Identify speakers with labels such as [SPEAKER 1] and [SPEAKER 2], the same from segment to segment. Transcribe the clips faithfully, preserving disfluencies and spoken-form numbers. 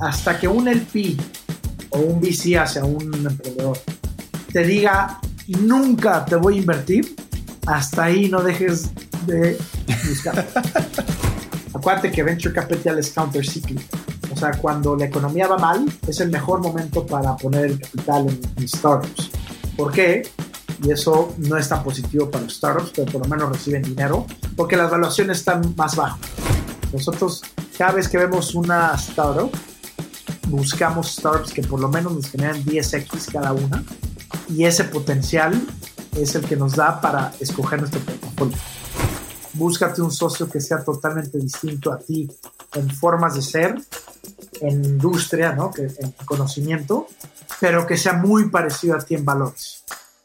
[SPEAKER 1] hasta que un L P o un V C hacia un emprendedor te diga nunca te voy a invertir, hasta ahí no dejes de buscar. Acuérdate que Venture Capital es countercyclical. O sea, cuando la economía va mal, es el mejor momento para poner el capital en, en startups. ¿Por qué? Y eso no es tan positivo para los startups, pero por lo menos reciben dinero, porque las valuaciones están más bajas. Nosotros, cada vez que vemos una startup, buscamos startups que por lo menos nos generan diez equis cada una, y ese potencial es el que nos da para escoger nuestro portafolio. Búscate un socio que sea totalmente distinto a ti en formas de ser, en industria, ¿no? que, en conocimiento, pero que sea muy parecido a ti en valores.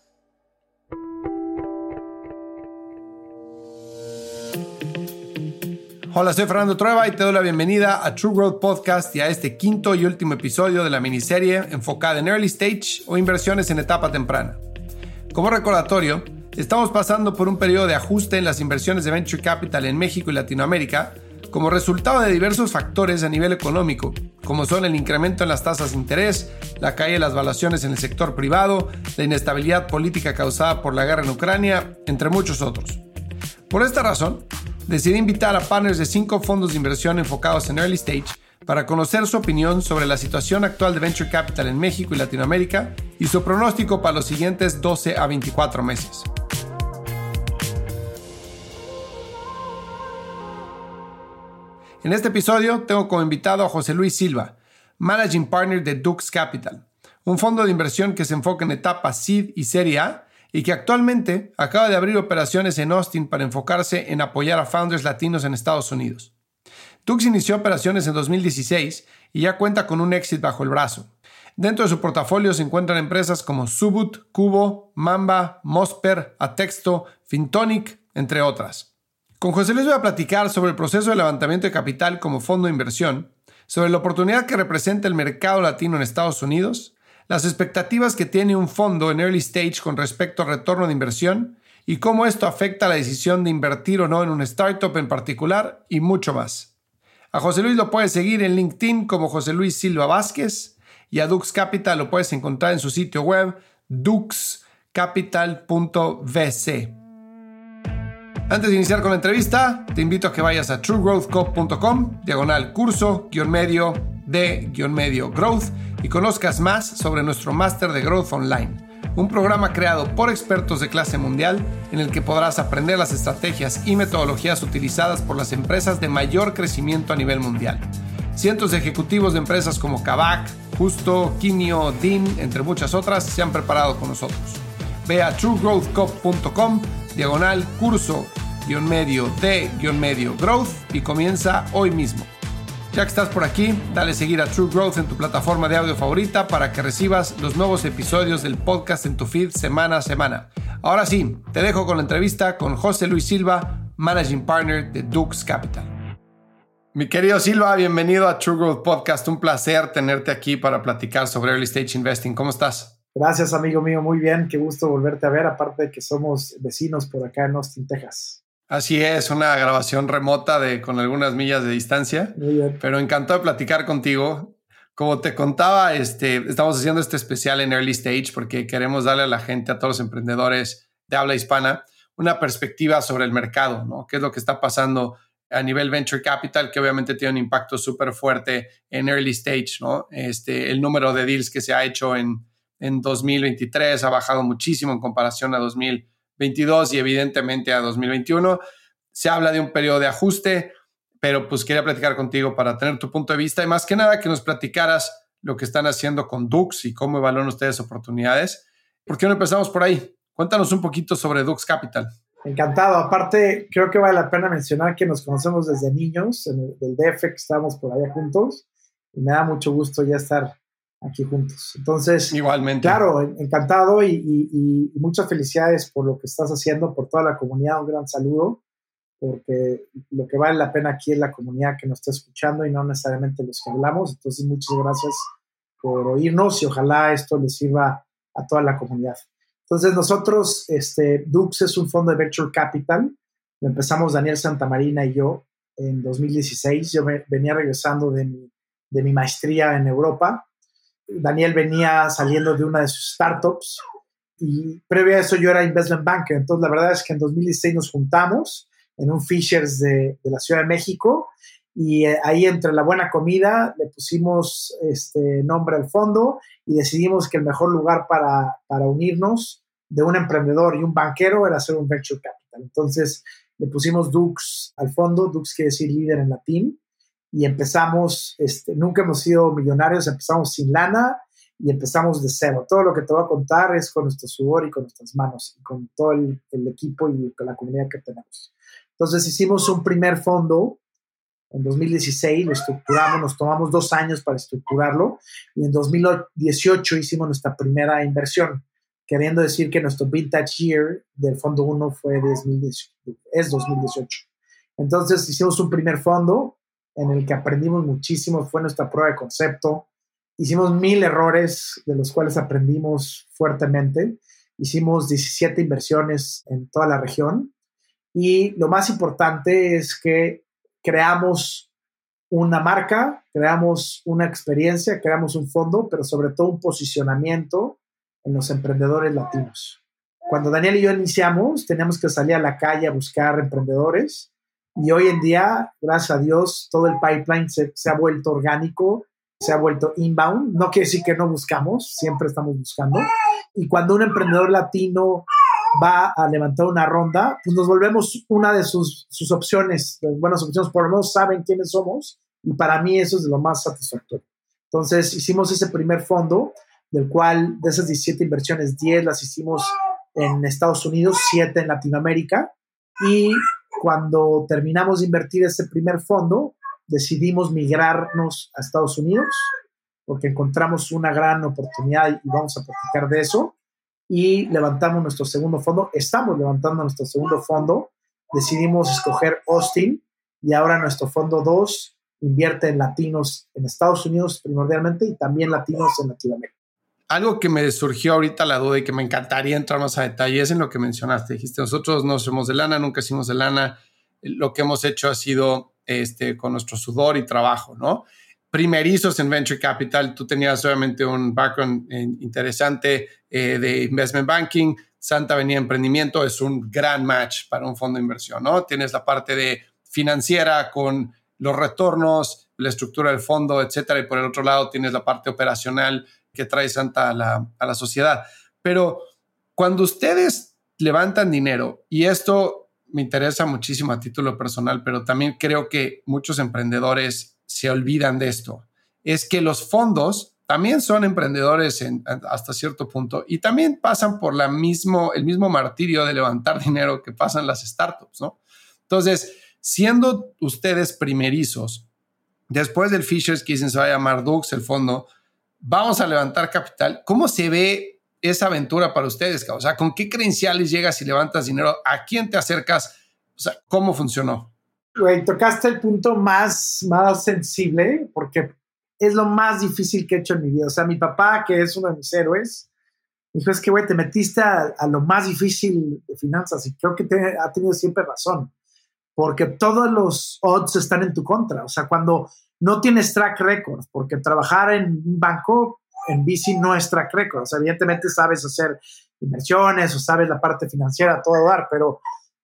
[SPEAKER 2] Hola, soy Fernando Trueba y te doy la bienvenida a True Growth Podcast y a este quinto y último episodio de la miniserie enfocada en early stage o inversiones en etapa temprana. Como recordatorio, estamos pasando por un periodo de ajuste en las inversiones de Venture Capital en México y Latinoamérica como resultado de diversos factores a nivel económico, como son el incremento en las tasas de interés, la caída de las valuaciones en el sector privado, la inestabilidad política causada por la guerra en Ucrania, entre muchos otros. Por esta razón, decidí invitar a partners de cinco fondos de inversión enfocados en early stage para conocer su opinión sobre la situación actual de Venture Capital en México y Latinoamérica y su pronóstico para los siguientes doce a veinticuatro meses. En este episodio tengo como invitado a José Luis Silva, Managing Partner de Dux Capital, un fondo de inversión que se enfoca en etapas Seed y Serie A y que actualmente acaba de abrir operaciones en Austin para enfocarse en apoyar a founders latinos en Estados Unidos. Dux inició operaciones en dos mil dieciséis y ya cuenta con un exit bajo el brazo. Dentro de su portafolio se encuentran empresas como Subut, Cubo, Mamba, Mosper, Atexto, Fintonic, entre otras. Con José Luis voy a platicar sobre el proceso de levantamiento de capital como fondo de inversión, sobre la oportunidad que representa el mercado latino en Estados Unidos, las expectativas que tiene un fondo en early stage con respecto al retorno de inversión y cómo esto afecta la decisión de invertir o no en una startup en particular y mucho más. A José Luis lo puedes seguir en LinkedIn como José Luis Silva Vázquez y a Dux Capital lo puedes encontrar en su sitio web dux capital punto v c. Antes de iniciar con la entrevista, te invito a que vayas a true growth co punto com, diagonal curso, guión medio, de, guión medio, growth, y conozcas más sobre nuestro máster de Growth Online, un programa creado por expertos de clase mundial en el que podrás aprender las estrategias y metodologías utilizadas por las empresas de mayor crecimiento a nivel mundial. Cientos de ejecutivos de empresas como Kavak, Justo, Quinio, Dean, entre muchas otras, se han preparado con nosotros. Ve a true growth co punto com, diagonal curso, guión medio, de, guión medio, growth, y comienza hoy mismo. Ya que estás por aquí, dale seguir a True Growth en tu plataforma de audio favorita para que recibas los nuevos episodios del podcast en tu feed semana a semana. Ahora sí, te dejo con la entrevista con José Luis Silva, Managing Partner de Dux Capital. Mi querido Silva, bienvenido a True Growth Podcast. Un placer tenerte aquí para platicar sobre Early Stage Investing. ¿Cómo estás?
[SPEAKER 1] Gracias, amigo mío. Muy bien. Qué gusto volverte a ver, aparte de que somos vecinos por acá en Austin, Texas.
[SPEAKER 2] Así es, una grabación remota de con algunas millas de distancia.
[SPEAKER 1] Muy bien.
[SPEAKER 2] Pero encantado de platicar contigo. Como te contaba, este, estamos haciendo este especial en Early Stage porque queremos darle a la gente, a todos los emprendedores de habla hispana, una perspectiva sobre el mercado, ¿no? ¿Qué es lo que está pasando a nivel Venture Capital, que obviamente tiene un impacto súper fuerte en Early Stage, ¿no? Este, el número de deals que se ha hecho en, en dos mil veintitrés ha bajado muchísimo en comparación a dos mil veintidós y evidentemente a dos mil veintiuno. Se habla de un periodo de ajuste, pero pues quería platicar contigo para tener tu punto de vista y más que nada que nos platicaras lo que están haciendo con Dux y cómo evalúan ustedes oportunidades. ¿Por qué no empezamos por ahí? Cuéntanos un poquito sobre Dux Capital.
[SPEAKER 1] Encantado. Aparte, creo que vale la pena mencionar que nos conocemos desde niños, en el del D F, que estábamos por allá juntos, y me da mucho gusto ya estar aquí juntos. Entonces,
[SPEAKER 2] igualmente.
[SPEAKER 1] Claro, encantado y, y, y muchas felicidades por lo que estás haciendo, por toda la comunidad. Un gran saludo, porque lo que vale la pena aquí es la comunidad que nos está escuchando y no necesariamente los que hablamos. Entonces, muchas gracias por oírnos y ojalá esto les sirva a toda la comunidad. Entonces, nosotros, este, Dux es un fondo de Venture Capital. Lo empezamos Daniel Santamarina y yo en dos mil dieciséis. Yo me, venía regresando de mi de mi maestría en Europa. Daniel venía saliendo de una de sus startups y previo a eso yo era investment banker. Entonces la verdad es que en dos mil dieciséis nos juntamos en un Fishers de, de la Ciudad de México y eh, ahí entre la buena comida le pusimos este nombre al fondo y decidimos que el mejor lugar para, para unirnos de un emprendedor y un banquero era hacer un venture capital. Entonces le pusimos Dux al fondo. Dux quiere decir líder en latín. Y empezamos, este, nunca hemos sido millonarios, empezamos sin lana y empezamos de cero. Todo lo que te voy a contar es con nuestro sudor y con nuestras manos y con todo el, el equipo y con la comunidad que tenemos. Entonces hicimos un primer fondo en dos mil dieciséis, lo estructuramos, nos tomamos dos años para estructurarlo y en dos mil dieciocho hicimos nuestra primera inversión, queriendo decir que nuestro vintage year del fondo uno fue dos mil dieciocho, es dos mil dieciocho. Entonces hicimos un primer fondo en el que aprendimos muchísimo, fue nuestra prueba de concepto. Hicimos mil errores, de los cuales aprendimos fuertemente. Hicimos diecisiete inversiones en toda la región. Y lo más importante es que creamos una marca, creamos una experiencia, creamos un fondo, pero sobre todo un posicionamiento en los emprendedores latinos. Cuando Daniel y yo iniciamos, teníamos que salir a la calle a buscar emprendedores. Y hoy en día, gracias a Dios, todo el pipeline se, se ha vuelto orgánico, se ha vuelto inbound. No quiere decir que no buscamos, siempre estamos buscando. Y cuando un emprendedor latino va a levantar una ronda, pues nos volvemos una de sus, sus opciones, de buenas opciones, por lo menos saben quiénes somos. Y para mí eso es lo más satisfactorio. Entonces hicimos ese primer fondo, del cual de esas diecisiete inversiones, diez las hicimos en Estados Unidos, siete en Latinoamérica. Y cuando terminamos de invertir ese primer fondo, decidimos migrarnos a Estados Unidos porque encontramos una gran oportunidad y vamos a platicar de eso. Y levantamos nuestro segundo fondo. Estamos levantando nuestro segundo fondo. Decidimos escoger Austin y ahora nuestro fondo dos invierte en latinos en Estados Unidos primordialmente y también latinos en Latinoamérica.
[SPEAKER 2] Algo que me surgió ahorita la duda y que me encantaría entrar más a detalle es en lo que mencionaste. Dijiste, nosotros no somos de lana, nunca hicimos de lana. Lo que hemos hecho ha sido este, con nuestro sudor y trabajo, ¿no? Primerizos en Venture Capital, tú tenías obviamente un background eh, interesante eh, de investment banking. Santa venía emprendimiento, es un gran match para un fondo de inversión, ¿no? Tienes la parte de financiera con los retornos, la estructura del fondo, etcétera. Y por el otro lado tienes la parte operacional que trae Santa a la, a la sociedad. Pero cuando ustedes levantan dinero, y esto me interesa muchísimo a título personal, pero también creo que muchos emprendedores se olvidan de esto, es que los fondos también son emprendedores en, hasta cierto punto y también pasan por la mismo, el mismo martirio de levantar dinero que pasan las startups, ¿no? Entonces, siendo ustedes primerizos, después del Fishers, que dicen se va a llamar Dux, el fondo, vamos a levantar capital. ¿Cómo se ve esa aventura para ustedes? O sea, ¿con qué credenciales llegas y levantas dinero? ¿A quién te acercas? O sea, ¿cómo funcionó?
[SPEAKER 1] Güey, tocaste el punto más, más sensible porque es lo más difícil que he hecho en mi vida. O sea, mi papá, que es uno de mis héroes, me dijo, es que, güey, te metiste a, a lo más difícil de finanzas y creo que te, ha tenido siempre razón porque todos los odds están en tu contra. O sea, cuando no tienes track record, porque trabajar en un banco, en V C no es track record. O sea, evidentemente sabes hacer inversiones o sabes la parte financiera, todo dar, pero,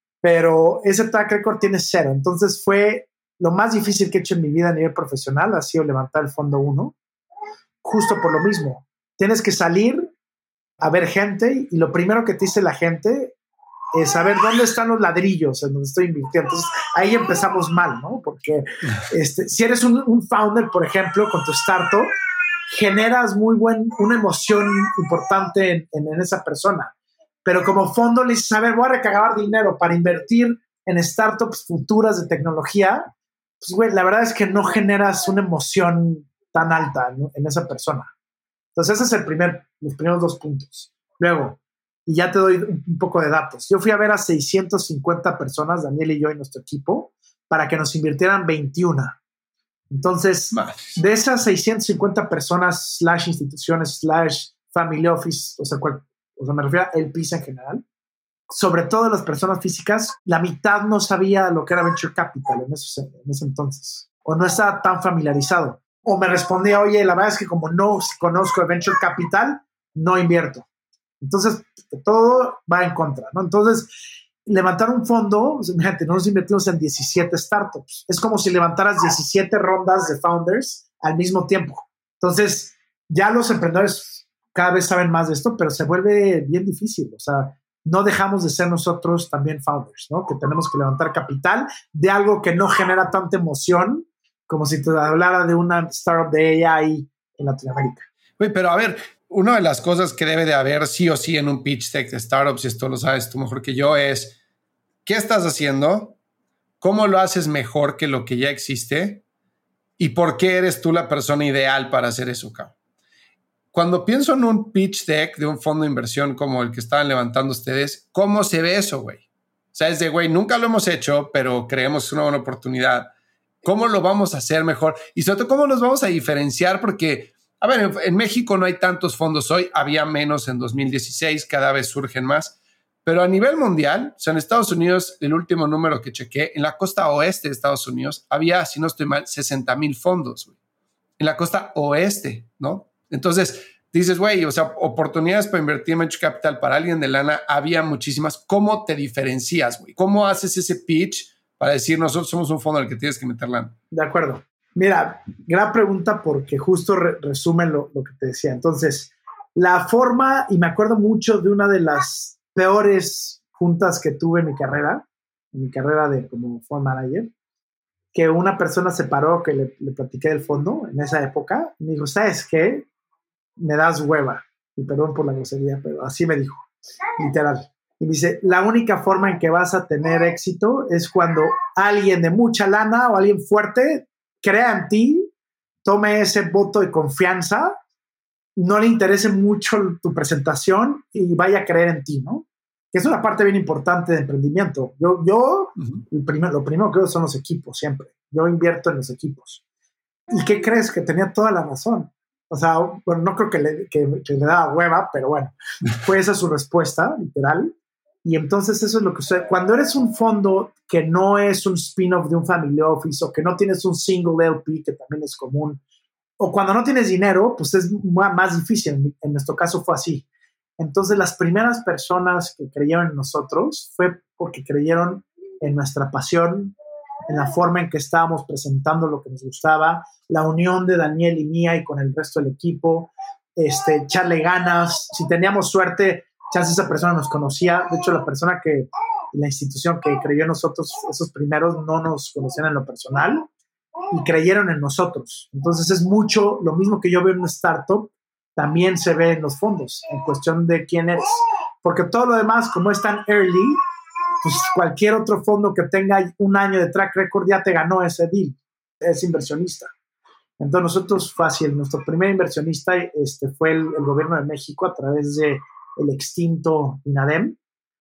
[SPEAKER 1] pero ese track record tiene cero. Entonces fue lo más difícil que he hecho en mi vida a nivel profesional, ha sido levantar el fondo uno, justo por lo mismo. Tienes que salir a ver gente y lo primero que te dice la gente es saber dónde están los ladrillos en donde estoy invirtiendo. Entonces, ahí empezamos mal, ¿no? Porque este, si eres un, un founder, por ejemplo, con tu startup, generas muy buen, una emoción importante en, en, en esa persona. Pero como fondo le dices, a ver, voy a recabar dinero para invertir en startups futuras de tecnología, pues, güey, la verdad es que no generas una emoción tan alta, ¿no?, en esa persona. Entonces, ese es el primer, los primeros dos puntos. Luego, y ya te doy un poco de datos. Yo fui a ver a seiscientas cincuenta personas, Daniel y yo y nuestro equipo, para que nos invirtieran veintiuno. Entonces, Madre. de esas seiscientas cincuenta personas, slash instituciones, slash family office, o sea, cual, o sea, me refiero a L Ps en general, sobre todo las personas físicas, la mitad no sabía lo que era Venture Capital en, esos, en ese entonces, o no estaba tan familiarizado. O me respondía, oye, la verdad es que como no conozco el venture capital, no invierto. Entonces, todo va en contra, ¿no? Entonces, levantar un fondo, fíjate, nosotros invertimos en diecisiete startups. Es como si levantaras diecisiete rondas de founders al mismo tiempo. Entonces, ya los emprendedores cada vez saben más de esto, pero se vuelve bien difícil. O sea, no dejamos de ser nosotros también founders, ¿no? Que tenemos que levantar capital de algo que no genera tanta emoción como si te hablara de una startup de A I en Latinoamérica.
[SPEAKER 2] Uy, pero a ver, una de las cosas que debe de haber sí o sí en un pitch deck de startups, y esto lo sabes tú mejor que yo, es ¿qué estás haciendo? ¿Cómo lo haces mejor que lo que ya existe? ¿Y por qué eres tú la persona ideal para hacer eso, cabrón? Cuando pienso en un pitch deck de un fondo de inversión como el que estaban levantando ustedes, ¿cómo se ve eso, güey? O sea, es de, güey, nunca lo hemos hecho, pero creemos que es una buena oportunidad. ¿Cómo lo vamos a hacer mejor? Y sobre todo, ¿cómo los vamos a diferenciar? Porque, a ver, en, en México no hay tantos fondos hoy, había menos en dos mil dieciséis, cada vez surgen más. Pero a nivel mundial, o sea, en Estados Unidos, el último número que chequé, en la costa oeste de Estados Unidos, había, si no estoy mal, sesenta mil fondos, güey. En la costa oeste, ¿no? Entonces, dices, güey, o sea, oportunidades para invertir en venture capital para alguien de lana, había muchísimas. ¿Cómo te diferencias, güey? ¿Cómo haces ese pitch para decir, nosotros somos un fondo al que tienes que meter lana?
[SPEAKER 1] De acuerdo. Mira, gran pregunta porque justo re- resume lo, lo que te decía. Entonces, la forma, y me acuerdo mucho de una de las peores juntas que tuve en mi carrera, en mi carrera de como fund manager, que una persona se paró, que le, le platiqué del fondo en esa época, y me dijo, ¿sabes qué? Me das hueva. Y perdón por la grosería, pero así me dijo, literal. Y me dice, la única forma en que vas a tener éxito es cuando alguien de mucha lana o alguien fuerte crea en ti, tome ese voto de confianza, no le interese mucho tu presentación y vaya a creer en ti, ¿no? Que es una parte bien importante de emprendimiento. Yo, yo
[SPEAKER 2] Uh-huh.
[SPEAKER 1] el primer, lo primero que veo son los equipos, siempre. Yo invierto en los equipos. ¿Y qué crees? Que tenía toda la razón. O sea, bueno, no creo que le, que, que le daba hueva, pero bueno, fue esa su respuesta, literal. Y entonces eso es lo que sucede. Cuando eres un fondo que no es un spin-off de un family office o que no tienes un single L P, que también es común, o cuando no tienes dinero, pues es más difícil. En nuestro caso fue así. Entonces las primeras personas que creyeron en nosotros fue porque creyeron en nuestra pasión, en la forma en que estábamos presentando lo que nos gustaba, la unión de Daniel y mía y con el resto del equipo, este, echarle ganas. Si teníamos suerte, chance esa persona nos conocía. De hecho, la persona que, la institución que creyó en nosotros, esos primeros no nos conocían en lo personal y creyeron en nosotros. Entonces es mucho, lo mismo que yo veo en una startup, también se ve en los fondos, en cuestión de quién eres. Porque todo lo demás, como es tan early, pues cualquier otro fondo que tenga un año de track record ya te ganó ese deal, es inversionista. Entonces nosotros, fácil, nuestro primer inversionista este, fue el, el gobierno de México a través de el extinto INADEM,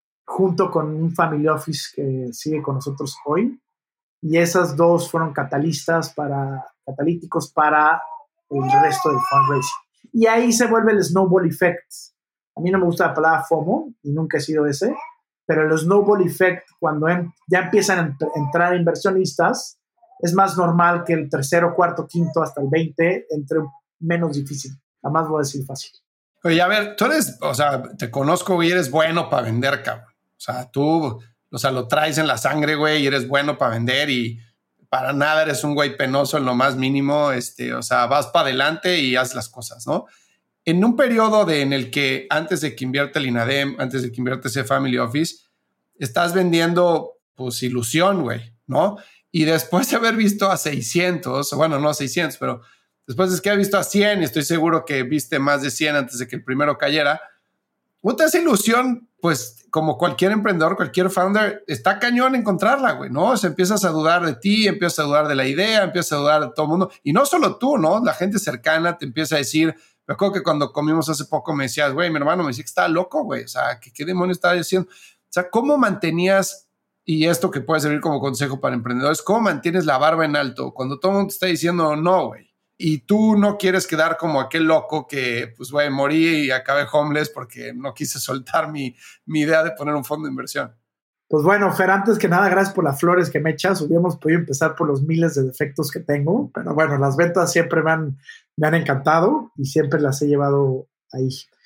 [SPEAKER 1] junto con un family office que sigue con nosotros hoy, y esas dos fueron catalistas para, catalíticos para el resto del fundraising. Y ahí se vuelve el snowball effect. A mí no me gusta la palabra FOMO, y nunca he sido ese, pero el snowball effect, cuando en, ya empiezan a ent- entrar inversionistas, es más normal que el tercero, cuarto, quinto, hasta el veinte entre menos difícil. Jamás voy a decir fácil.
[SPEAKER 2] Oye, a ver, tú eres, o sea, te conozco y eres bueno para vender, cabrón. O sea, tú, o sea, lo traes en la sangre, güey, y eres bueno para vender y para nada eres un güey penoso en lo más mínimo. Este, o sea, vas para adelante y haz las cosas, ¿no? En un periodo de, en el que antes de que invierte el INADEM, antes de que invierte ese Family Office, estás vendiendo, pues, ilusión, güey, ¿no? Y después de haber visto a seiscientos, bueno, no seiscientos, pero después de que haber visto a cien, y estoy seguro que viste más de cien antes de que el primero cayera, otra esa ilusión, pues, como cualquier emprendedor, cualquier founder, está cañón encontrarla, güey, ¿no? O sea, empiezas a dudar de ti, empiezas a dudar de la idea, empiezas a dudar de todo el mundo. Y no solo tú, ¿no? La gente cercana te empieza a decir... Me acuerdo que cuando comimos hace poco me decías, güey, mi hermano me decía que estaba loco, güey. O sea, ¿qué, qué demonios estaba diciendo? O sea, ¿cómo mantenías, y esto que puede servir como consejo para emprendedores, cómo mantienes la barba en alto cuando todo el mundo te está diciendo no, güey? Y tú no quieres quedar como aquel loco que, pues, güey, morí y acabé homeless porque no quise soltar mi, mi idea de poner un fondo de inversión.
[SPEAKER 1] Pues bueno, Fer, antes que nada, gracias por las flores que me echas. Hubiéramos podido empezar por los miles de defectos que tengo, pero bueno, las ventas siempre me han, me han encantado y siempre las he llevado ahí.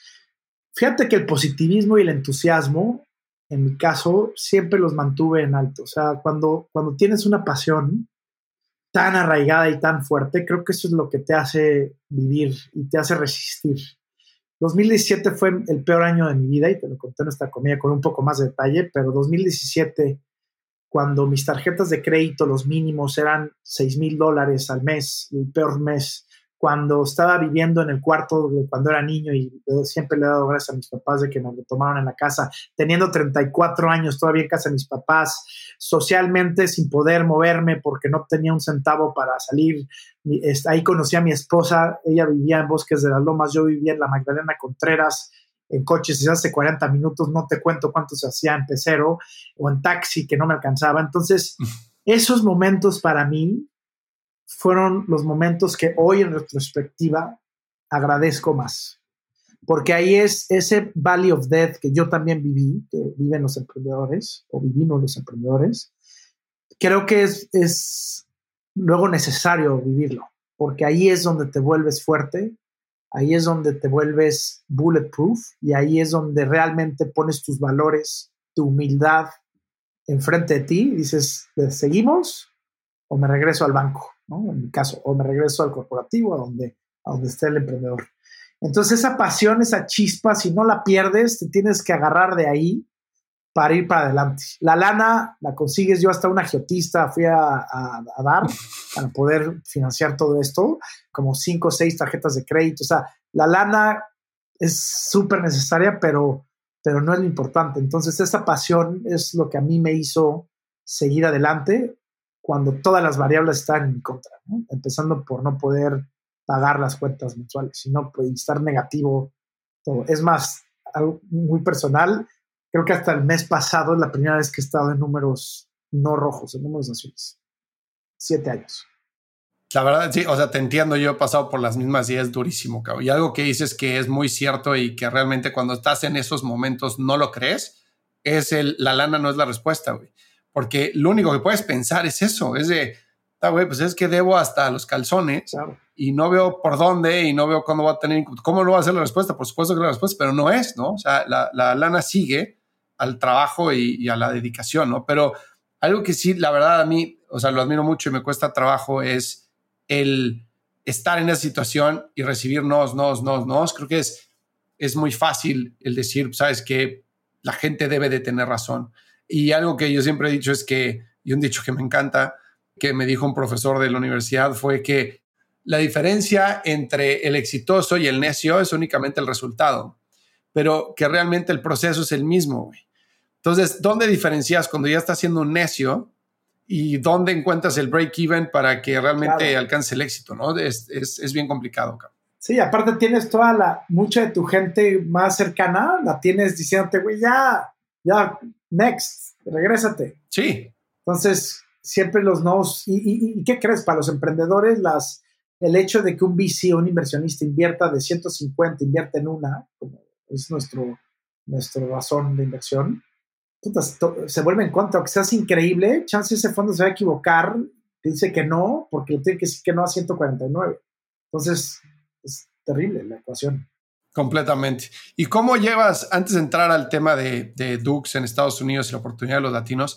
[SPEAKER 1] Fíjate que el positivismo y el entusiasmo, en mi caso, siempre los mantuve en alto. O sea, cuando, cuando tienes una pasión tan arraigada y tan fuerte, creo que eso es lo que te hace vivir y te hace resistir. dos mil diecisiete fue el peor año de mi vida y te lo conté en esta comida con un poco más de detalle, pero dos mil diecisiete, cuando mis tarjetas de crédito, los mínimos eran seis mil dólares al mes, el peor mes, cuando estaba viviendo en el cuarto de cuando era niño y siempre le he dado gracias a mis papás de que nos lo tomaron en la casa, teniendo treinta y cuatro años todavía en casa de mis papás, socialmente sin poder moverme porque no tenía un centavo para salir. Ahí conocí a mi esposa, ella vivía en Bosques de las Lomas, yo vivía en la Magdalena Contreras, en coches se hace cuarenta minutos, no te cuento cuánto se hacía en pecero o en taxi que no me alcanzaba. Entonces, esos momentos para mí fueron los momentos que hoy en retrospectiva agradezco más, porque ahí es ese Valley of Death que yo también viví, que viven los emprendedores o vivimos los emprendedores. Creo que es, es luego necesario vivirlo, porque ahí es donde te vuelves fuerte, ahí es donde te vuelves bulletproof y ahí es donde realmente pones tus valores, tu humildad enfrente de ti y dices, ¿seguimos o me regreso al banco? ¿No? En mi caso, o me regreso al corporativo, a donde, a donde esté el emprendedor. Entonces esa pasión, esa chispa, si no la pierdes, te tienes que agarrar de ahí para ir para adelante. La lana la consigues, yo hasta una agiotista fui a, a, a dar para poder financiar todo esto, como cinco o seis tarjetas de crédito. O sea, la lana es súper necesaria, pero, pero no es lo importante. Entonces esa pasión es lo que a mí me hizo seguir adelante cuando todas las variables están en mi contra, ¿no? Empezando por no poder pagar las cuentas mensuales, sino pues, estar negativo todo. Es más, algo muy personal, creo que hasta el mes pasado es la primera vez que he estado en números no rojos, en números azules. Siete años.
[SPEAKER 2] La verdad, sí, o sea, te entiendo, yo he pasado por las mismas y es durísimo, cabrón. Y algo que dices que es muy cierto y que realmente cuando estás en esos momentos no lo crees, es el, la lana no es la respuesta, güey. Porque lo único que puedes pensar es eso, es de, ah, güey, pues es que debo hasta los calzones, claro, y no veo por dónde y no veo cuándo va a tener, cómo no va a ser la respuesta. Por supuesto que la respuesta, pero no es, ¿no? O sea, la, la lana sigue al trabajo y, y a la dedicación, ¿no? Pero algo que sí, la verdad, a mí, o sea, lo admiro mucho y me cuesta trabajo es el estar en esa situación y recibir nos, nos, nos, nos. Creo que es, es muy fácil el decir, sabes que la gente debe de tener razón. Y algo que yo siempre he dicho es que, y un dicho que me encanta, que me dijo un profesor de la universidad, fue que la diferencia entre el exitoso y el necio es únicamente el resultado, pero que realmente el proceso es el mismo, güey. Entonces, ¿dónde diferencias cuando ya estás siendo un necio y dónde encuentras el break-even para que realmente claro. alcance el éxito, ¿no? Es, es, es bien complicado, cabrón.
[SPEAKER 1] Sí, aparte tienes toda la, mucha de tu gente más cercana, la tienes diciéndote, güey, ya, ya, next, regrésate.
[SPEAKER 2] Sí.
[SPEAKER 1] Entonces, siempre los nos. ¿Y, y, y qué crees? Para los emprendedores, las, el hecho de que un V C o un inversionista invierta de ciento cincuenta, invierte en una, como es nuestro, nuestro razón de inversión, se vuelve en contra. Aunque seas increíble, chance ese fondo se va a equivocar, te dice que no, porque tiene que decir que no a ciento cuarenta y nueve. Entonces, es terrible la ecuación.
[SPEAKER 2] Completamente. ¿Y cómo llevas, antes de entrar al tema de, de Dux en Estados Unidos y la oportunidad de los latinos,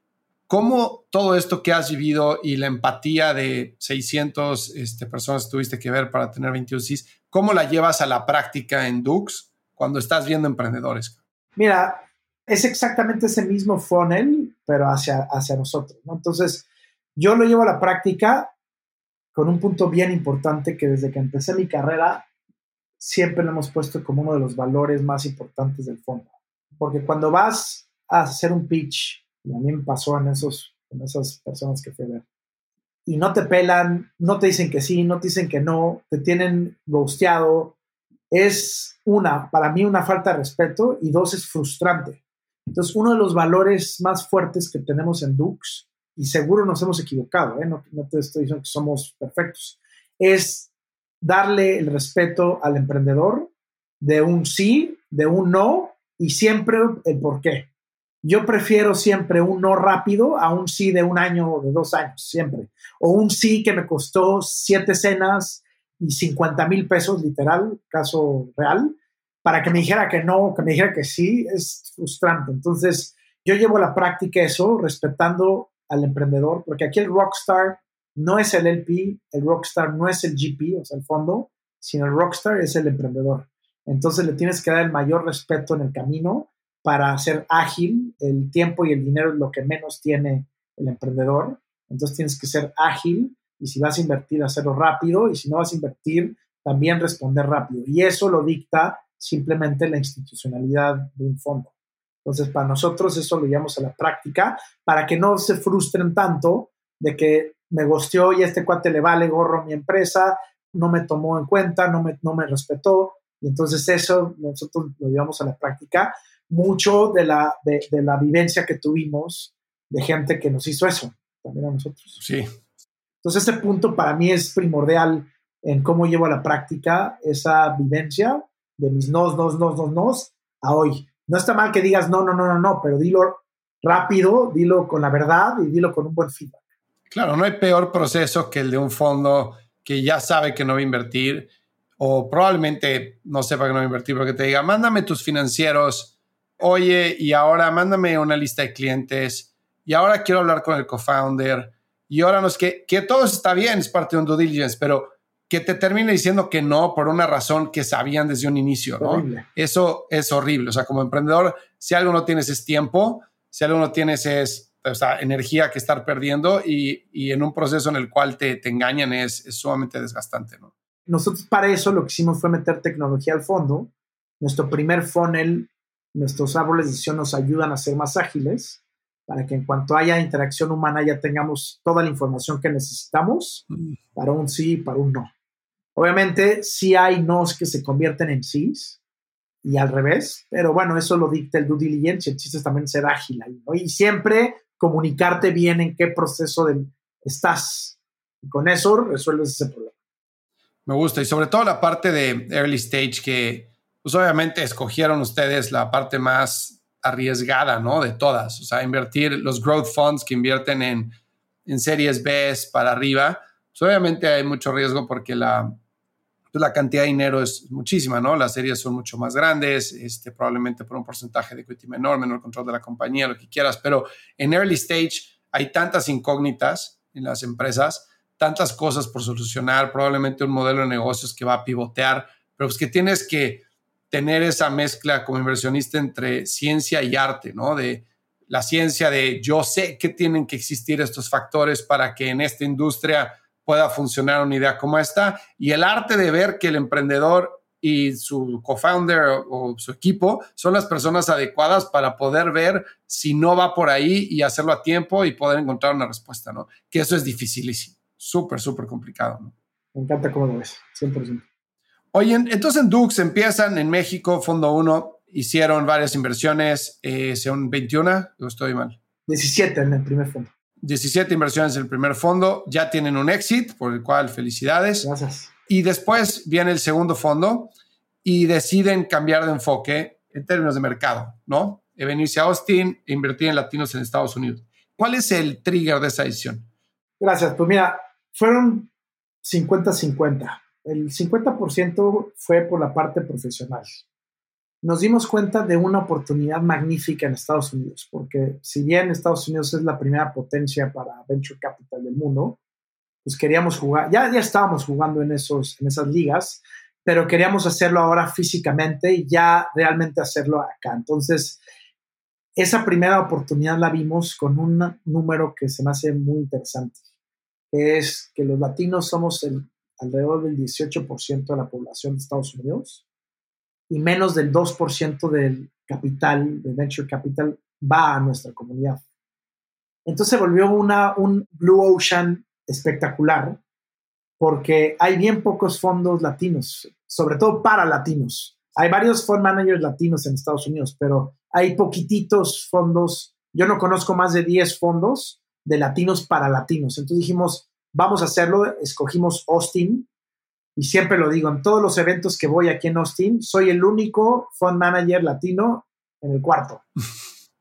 [SPEAKER 2] cómo todo esto que has vivido y la empatía de seiscientas este, personas que tuviste que ver para tener veintiún C Is, cómo la llevas a la práctica en Dux cuando estás viendo emprendedores?
[SPEAKER 1] Mira, es exactamente ese mismo funnel, pero hacia, hacia nosotros, ¿no? Entonces, yo lo llevo a la práctica con un punto bien importante que desde que empecé mi carrera siempre lo hemos puesto como uno de los valores más importantes del fondo. Porque cuando vas a hacer un pitch, y a mí me pasó en, esos, en esas personas que fui a ver, y no te pelan, no te dicen que sí, no te dicen que no, te tienen ghosteado, es una, para mí una falta de respeto, y dos, es frustrante. Entonces, uno de los valores más fuertes que tenemos en Dux, y seguro nos hemos equivocado, ¿eh? no, no te estoy diciendo que somos perfectos, es darle el respeto al emprendedor de un sí, de un no y siempre el por qué. yo prefiero siempre un no rápido a un sí de un año o de dos años, siempre. O un sí que me costó siete cenas y cincuenta mil pesos, literal, caso real, para que me dijera que no, que me dijera que sí, es frustrante. Entonces, yo llevo a la práctica eso, respetando al emprendedor, porque aquí el rockstar no es el L P, el rockstar no es el G P, o sea, el fondo, sino el rockstar es el emprendedor. Entonces, le tienes que dar el mayor respeto en el camino para ser ágil. El tiempo y el dinero es lo que menos tiene el emprendedor. Entonces, tienes que ser ágil, y si vas a invertir, hacerlo rápido, y si no vas a invertir, también responder rápido. Y eso lo dicta simplemente la institucionalidad de un fondo. Entonces, para nosotros eso lo llevamos a la práctica, para que no se frustren tanto de que me gosteó y a este cuate le vale gorro mi empresa, no me tomó en cuenta, no me, no me respetó. Y entonces eso nosotros lo llevamos a la práctica. Mucho de la, de, de la vivencia que tuvimos de gente que nos hizo eso, también a nosotros.
[SPEAKER 2] Sí.
[SPEAKER 1] Entonces ese punto para mí es primordial en cómo llevo a la práctica esa vivencia de mis nos, nos, nos, nos, nos a hoy. No está mal que digas no, no, no, no, no, pero dilo rápido, dilo con la verdad y dilo con un buen feedback.
[SPEAKER 2] Claro, no hay peor proceso que el de un fondo que ya sabe que no va a invertir o probablemente no sepa que no va a invertir, pero que te diga, mándame tus financieros, oye, y ahora mándame una lista de clientes, y ahora quiero hablar con el co-founder, y ahora no es que, que todo está bien, es parte de un due diligence, pero que te termine diciendo que no por una razón que sabían desde un inicio, ¿no?
[SPEAKER 1] Horrible.
[SPEAKER 2] Eso es horrible. O sea, como emprendedor, si algo no tienes es tiempo, si algo no tienes es, o sea, energía que estar perdiendo, y, y en un proceso en el cual te, te engañan es, es sumamente desgastante, ¿no?
[SPEAKER 1] Nosotros para eso lo que hicimos fue meter tecnología al fondo. Nuestro primer funnel, nuestros árboles de decisión nos ayudan a ser más ágiles para que en cuanto haya interacción humana ya tengamos toda la información que necesitamos mm. para un sí y para un no. Obviamente sí hay nos que se convierten en sís y al revés, pero bueno, eso lo dicta el due diligence. El chiste es también ser ágil ahí, ¿no? Y siempre comunicarte bien en qué proceso de, estás. Y con eso resuelves ese problema.
[SPEAKER 2] Me gusta, y sobre todo la parte de early stage, que pues obviamente escogieron ustedes la parte más arriesgada, ¿no? De todas. O sea, invertir los growth funds que invierten en, en series B para arriba, pues obviamente hay mucho riesgo porque la, pues la cantidad de dinero es muchísima, ¿no? Las series son mucho más grandes, este, probablemente por un porcentaje de equity menor, menor control de la compañía, lo que quieras, pero en early stage hay tantas incógnitas en las empresas, tantas cosas por solucionar, probablemente un modelo de negocios que va a pivotear, pero pues que tienes que tener esa mezcla como inversionista entre ciencia y arte, ¿no? De la ciencia de yo sé que tienen que existir estos factores para que en esta industria pueda funcionar una idea como esta, y el arte de ver que el emprendedor y su co-founder o, o su equipo son las personas adecuadas para poder ver si no va por ahí y hacerlo a tiempo y poder encontrar una respuesta, ¿no? Que eso es dificilísimo. Súper, súper complicado, ¿no?
[SPEAKER 1] Me encanta cómo lo ves, cien por ciento.
[SPEAKER 2] Oye, entonces en Dux empiezan en México, Fondo uno, hicieron varias inversiones, eh, ¿son veintiuno? ¿O estoy mal?
[SPEAKER 1] diecisiete en el primer fondo.
[SPEAKER 2] diecisiete inversiones en el primer fondo, ya tienen un exit, por el cual felicidades.
[SPEAKER 1] Gracias.
[SPEAKER 2] Y después viene el segundo fondo y deciden cambiar de enfoque en términos de mercado, ¿no? Venirse a Austin e invertir en latinos en Estados Unidos. ¿Cuál es el trigger de esa decisión?
[SPEAKER 1] Gracias. Pues mira, fueron cincuenta cincuenta. El cincuenta por ciento fue por la parte profesional. Nos dimos cuenta de una oportunidad magnífica en Estados Unidos, porque si bien Estados Unidos es la primera potencia para venture capital del mundo, pues queríamos jugar, ya, ya estábamos jugando en, esos, en esas ligas, pero queríamos hacerlo ahora físicamente y ya realmente hacerlo acá. Entonces, esa primera oportunidad la vimos con un número que se me hace muy interesante, que es que los latinos somos el, alrededor del dieciocho por ciento de la población de Estados Unidos y menos del dos por ciento del capital, de venture capital, va a nuestra comunidad. Entonces se volvió una, un blue ocean espectacular, porque hay bien pocos fondos latinos, sobre todo para latinos. Hay varios fund managers latinos en Estados Unidos, pero hay poquititos fondos. Yo no conozco más de diez fondos de latinos para latinos. Entonces dijimos, vamos a hacerlo. Escogimos Austin, y siempre lo digo, en todos los eventos que voy aquí en Austin, soy el único fund manager latino en el cuarto.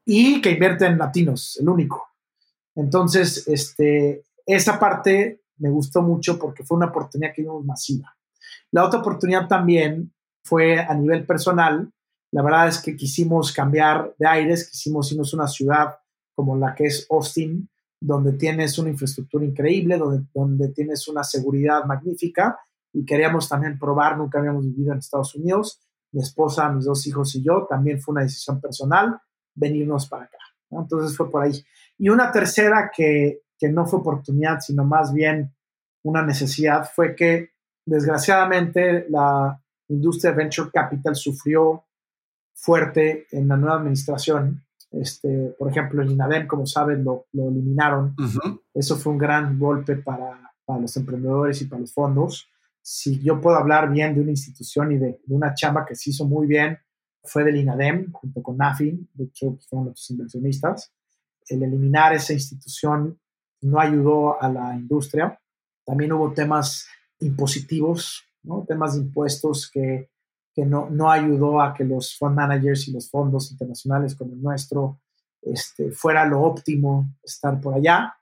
[SPEAKER 1] y que invierte en latinos, el único. Entonces, este, esa parte me gustó mucho porque fue una oportunidad que vimos masiva. La otra oportunidad también fue a nivel personal. La verdad es que quisimos cambiar de aires, quisimos irnos a una ciudad como la que es Austin, donde tienes una infraestructura increíble, donde, donde tienes una seguridad magnífica, y queríamos también probar, nunca habíamos vivido en Estados Unidos, mi esposa, mis dos hijos y yo, también fue una decisión personal venirnos para acá, ¿no? Entonces fue por ahí. Y una tercera que, que no fue oportunidad, sino más bien una necesidad, fue que desgraciadamente la industria de Venture Capital sufrió fuerte en la nueva administración. Este, por ejemplo, el INADEM, como saben, lo, lo eliminaron. Uh-huh. Eso fue un gran golpe para, para los emprendedores y para los fondos. Si yo puedo hablar bien de una institución y de, de una chamba que se hizo muy bien, fue del INADEM, junto con NAFIN, de hecho, fueron los inversionistas. El eliminar esa institución no ayudó a la industria. También hubo temas impositivos, ¿no? Temas de impuestos que que no, no ayudó a que los fund managers y los fondos internacionales como el nuestro este, fuera lo óptimo estar por allá.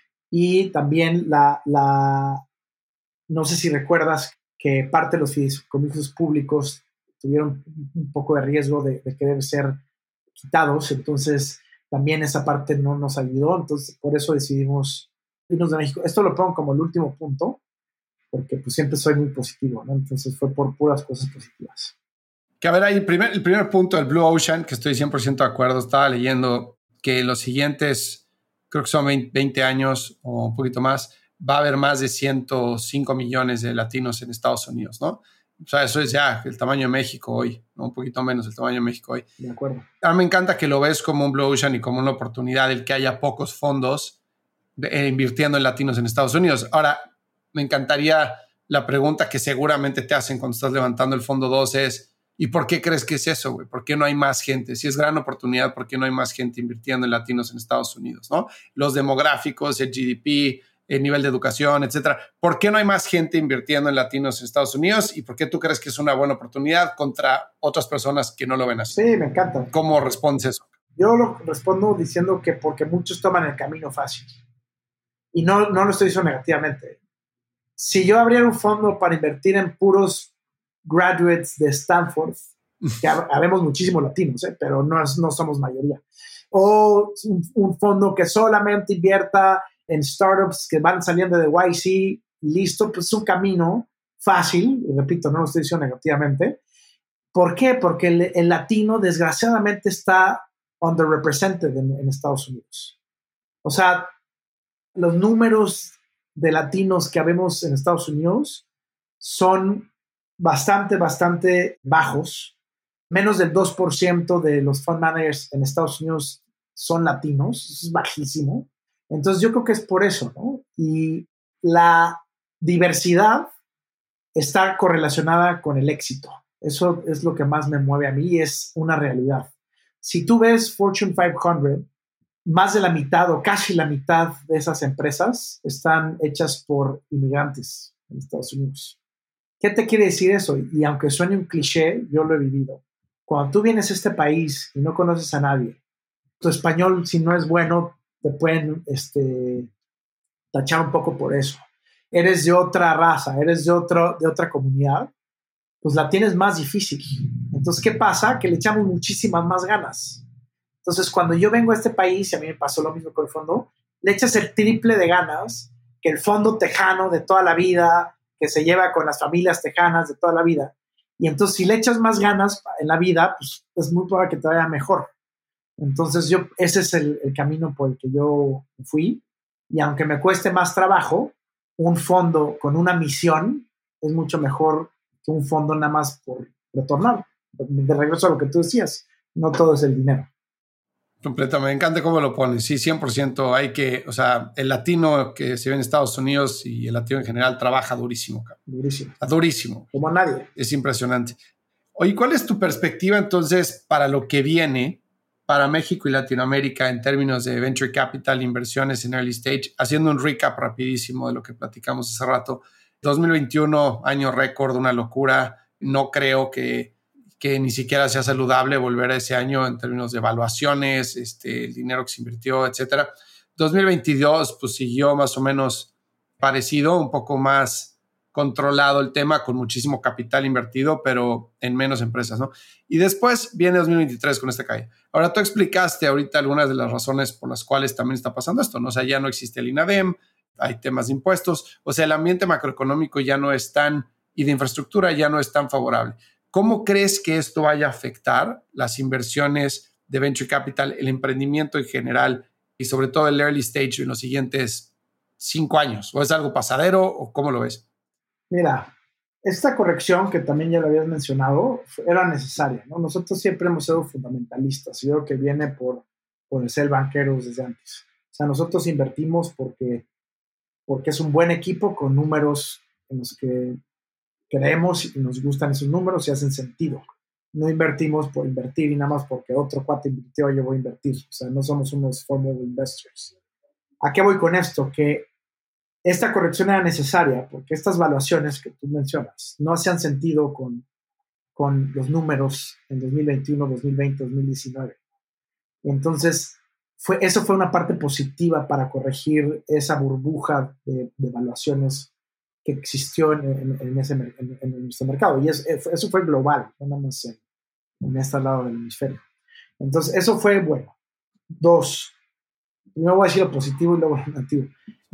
[SPEAKER 1] Y también la, la, no sé si recuerdas que parte de los fideicomisos públicos tuvieron un poco de riesgo de, de querer ser quitados, entonces también esa parte no nos ayudó, entonces por eso decidimos irnos de México. Esto lo pongo como el último punto, porque pues siempre soy muy positivo, ¿no? Entonces fue por puras cosas positivas.
[SPEAKER 2] Que a ver, ahí el primer, el primer punto del Blue Ocean, que estoy cien por ciento de acuerdo, estaba leyendo que los siguientes, creo que son veinte años o un poquito más, va a haber más de ciento cinco millones de latinos en Estados Unidos, ¿no? O sea, eso es ya el tamaño de México hoy, ¿no? Un poquito menos el tamaño de México hoy.
[SPEAKER 1] De acuerdo.
[SPEAKER 2] A mí me encanta que lo ves como un Blue Ocean y como una oportunidad el que haya pocos fondos de, eh, invirtiendo en latinos en Estados Unidos. Ahora, me encantaría la pregunta que seguramente te hacen cuando estás levantando el fondo dos es, ¿y por qué crees que es eso, güey? ¿Por qué no hay más gente? Si es gran oportunidad, ¿por qué no hay más gente invirtiendo en latinos en Estados Unidos, ¿no? Los demográficos, el G D P, el nivel de educación, etcétera. ¿Por qué no hay más gente invirtiendo en latinos en Estados Unidos? ¿Y por qué tú crees que es una buena oportunidad contra otras personas que no lo ven así?
[SPEAKER 1] Sí, me encanta.
[SPEAKER 2] ¿Cómo respondes eso?
[SPEAKER 1] Yo lo respondo diciendo que porque muchos toman el camino fácil. Y no, no lo estoy diciendo negativamente. Si yo abriera un fondo para invertir en puros graduates de Stanford, que habemos muchísimos latinos, ¿eh? Pero no, es, no somos mayoría, o un, un fondo que solamente invierta en startups que van saliendo de Y C y listo, pues es un camino fácil, y repito, no lo estoy diciendo negativamente. ¿Por qué? Porque el, el latino desgraciadamente está underrepresented en, en Estados Unidos. O sea, los números de latinos que habemos en Estados Unidos son bastante, bastante bajos. Menos del dos por ciento de los fund managers en Estados Unidos son latinos. Eso es bajísimo. Entonces yo creo que es por eso, ¿no? Y la diversidad está correlacionada con el éxito. Eso es lo que más me mueve a mí y es una realidad. Si tú ves Fortune quinientos, más de la mitad o casi la mitad de esas empresas están hechas por inmigrantes en Estados Unidos. ¿Qué te quiere decir eso? Y aunque suene un cliché, yo lo he vivido. Cuando tú vienes a este país y no conoces a nadie, tu español, si no es bueno, te pueden este, tachar un poco por eso. Eres de otra raza, eres de, otro, de otra comunidad, pues la tienes más difícil. Entonces, ¿qué pasa? Que le echamos muchísimas más ganas. Entonces, cuando yo vengo a este país, y a mí me pasó lo mismo con el fondo, le echas el triple de ganas que el fondo tejano de toda la vida, que se lleva con las familias tejanas de toda la vida. Y entonces, si le echas más ganas en la vida, pues es muy probable que te vaya mejor. Entonces, yo, ese es el, el camino por el que yo fui. Y aunque me cueste más trabajo, un fondo con una misión es mucho mejor que un fondo nada más por retornar. De regreso a lo que tú decías, no todo es el dinero.
[SPEAKER 2] Completamente, me encanta cómo lo pones. Sí, cien por ciento hay que, o sea, el latino que se ve en Estados Unidos y el latino en general trabaja durísimo. Cabrón.
[SPEAKER 1] Durísimo.
[SPEAKER 2] Durísimo.
[SPEAKER 1] Como nadie.
[SPEAKER 2] Es impresionante. Oye, ¿cuál es tu perspectiva entonces para lo que viene para México y Latinoamérica en términos de venture capital, inversiones en early stage? Haciendo un recap rapidísimo de lo que platicamos hace rato. dos mil veintiuno, año récord, una locura. No creo que, que ni siquiera sea saludable volver a ese año en términos de evaluaciones, este, el dinero que se invirtió, etcétera. dos mil veintidós pues siguió más o menos parecido, un poco más controlado el tema, con muchísimo capital invertido, pero en menos empresas, ¿no? Y después viene dos mil veintitrés con esta caída. Ahora, tú explicaste ahorita algunas de las razones por las cuales también está pasando esto, ¿no? O sea, ya no existe el INADEM, hay temas de impuestos, o sea, el ambiente macroeconómico ya no es tan, y de infraestructura ya no es tan favorable. ¿Cómo crees que esto vaya a afectar las inversiones de venture capital, el emprendimiento en general y sobre todo el early stage en los siguientes cinco años? ¿O es algo pasadero o cómo lo ves?
[SPEAKER 1] Mira, esta corrección que también ya lo habías mencionado era necesaria, ¿no? Nosotros siempre hemos sido fundamentalistas. Yo creo que viene por, por ser banqueros desde antes. O sea, nosotros invertimos porque, porque es un buen equipo con números en los que creemos y nos gustan esos números y hacen sentido. No invertimos por invertir y nada más porque otro cuate invirtió, yo voy a invertir. O sea, no somos unos formal investors. ¿A qué voy con esto? Que esta corrección era necesaria porque estas valuaciones que tú mencionas no hacían sentido con, con los números en dos mil veintiuno, dos mil veinte, dos mil diecinueve. Entonces, fue, eso fue una parte positiva para corregir esa burbuja de, de valuaciones que existió en, en, en, ese, en, en nuestro mercado. Y es, eso fue global, no nada más en, en este lado del hemisferio. Entonces, eso fue bueno. Dos, primero voy a decir lo positivo y luego lo negativo.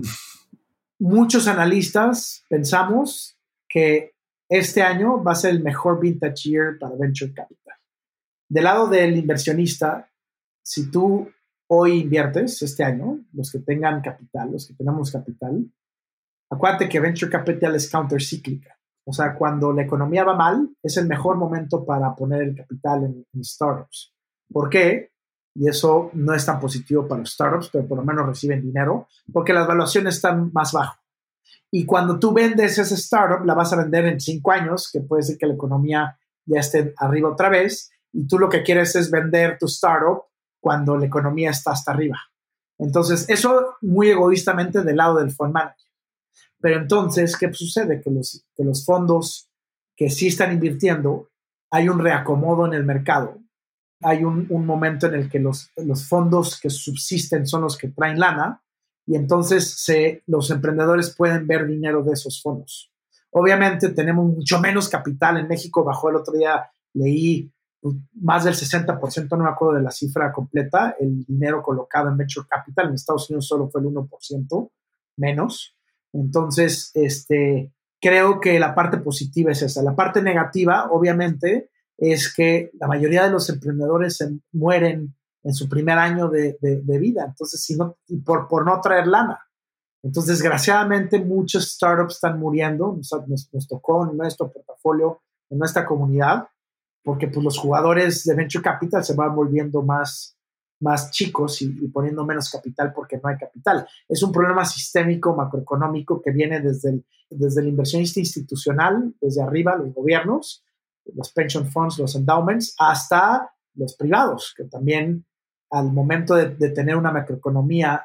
[SPEAKER 1] Muchos analistas pensamos que este año va a ser el mejor vintage year para Venture Capital. Del lado del inversionista, si tú hoy inviertes este año, los que tengan capital, los que tenemos capital, acuérdate que Venture Capital es countercíclica. O sea, cuando la economía va mal, es el mejor momento para poner el capital en, en startups. ¿Por qué? Y eso no es tan positivo para los startups, pero por lo menos reciben dinero, porque las valuaciones están más bajas. Y cuando tú vendes esa startup, la vas a vender en cinco años, que puede ser que la economía ya esté arriba otra vez, y tú lo que quieres es vender tu startup cuando la economía está hasta arriba. Entonces, eso muy egoístamente del lado del fund manager. Pero entonces, ¿qué sucede? Que los, que los fondos que sí están invirtiendo, hay un reacomodo en el mercado. Hay un, un momento en el que los, los fondos que subsisten son los que traen lana y entonces se, los emprendedores pueden ver dinero de esos fondos. Obviamente tenemos mucho menos capital. En México bajó el otro día, leí más del sesenta por ciento, no me acuerdo de la cifra completa, el dinero colocado en Venture Capital. En Estados Unidos solo fue el uno por ciento menos. Entonces, este, creo que la parte positiva es esa. La parte negativa, obviamente, es que la mayoría de los emprendedores se mueren en su primer año de, de, de vida. Entonces, si no, por, por no traer lana. Entonces, desgraciadamente, muchos startups están muriendo. Nos, nos, nos tocó en nuestro portafolio, en nuestra comunidad, porque pues, los jugadores de Venture Capital se van volviendo más, más chicos y, y poniendo menos capital porque no hay capital. Es un problema sistémico, macroeconómico, que viene desde el, desde el inversionista institucional, desde arriba, los gobiernos, los pension funds, los endowments, hasta los privados, que también al momento de, de tener una macroeconomía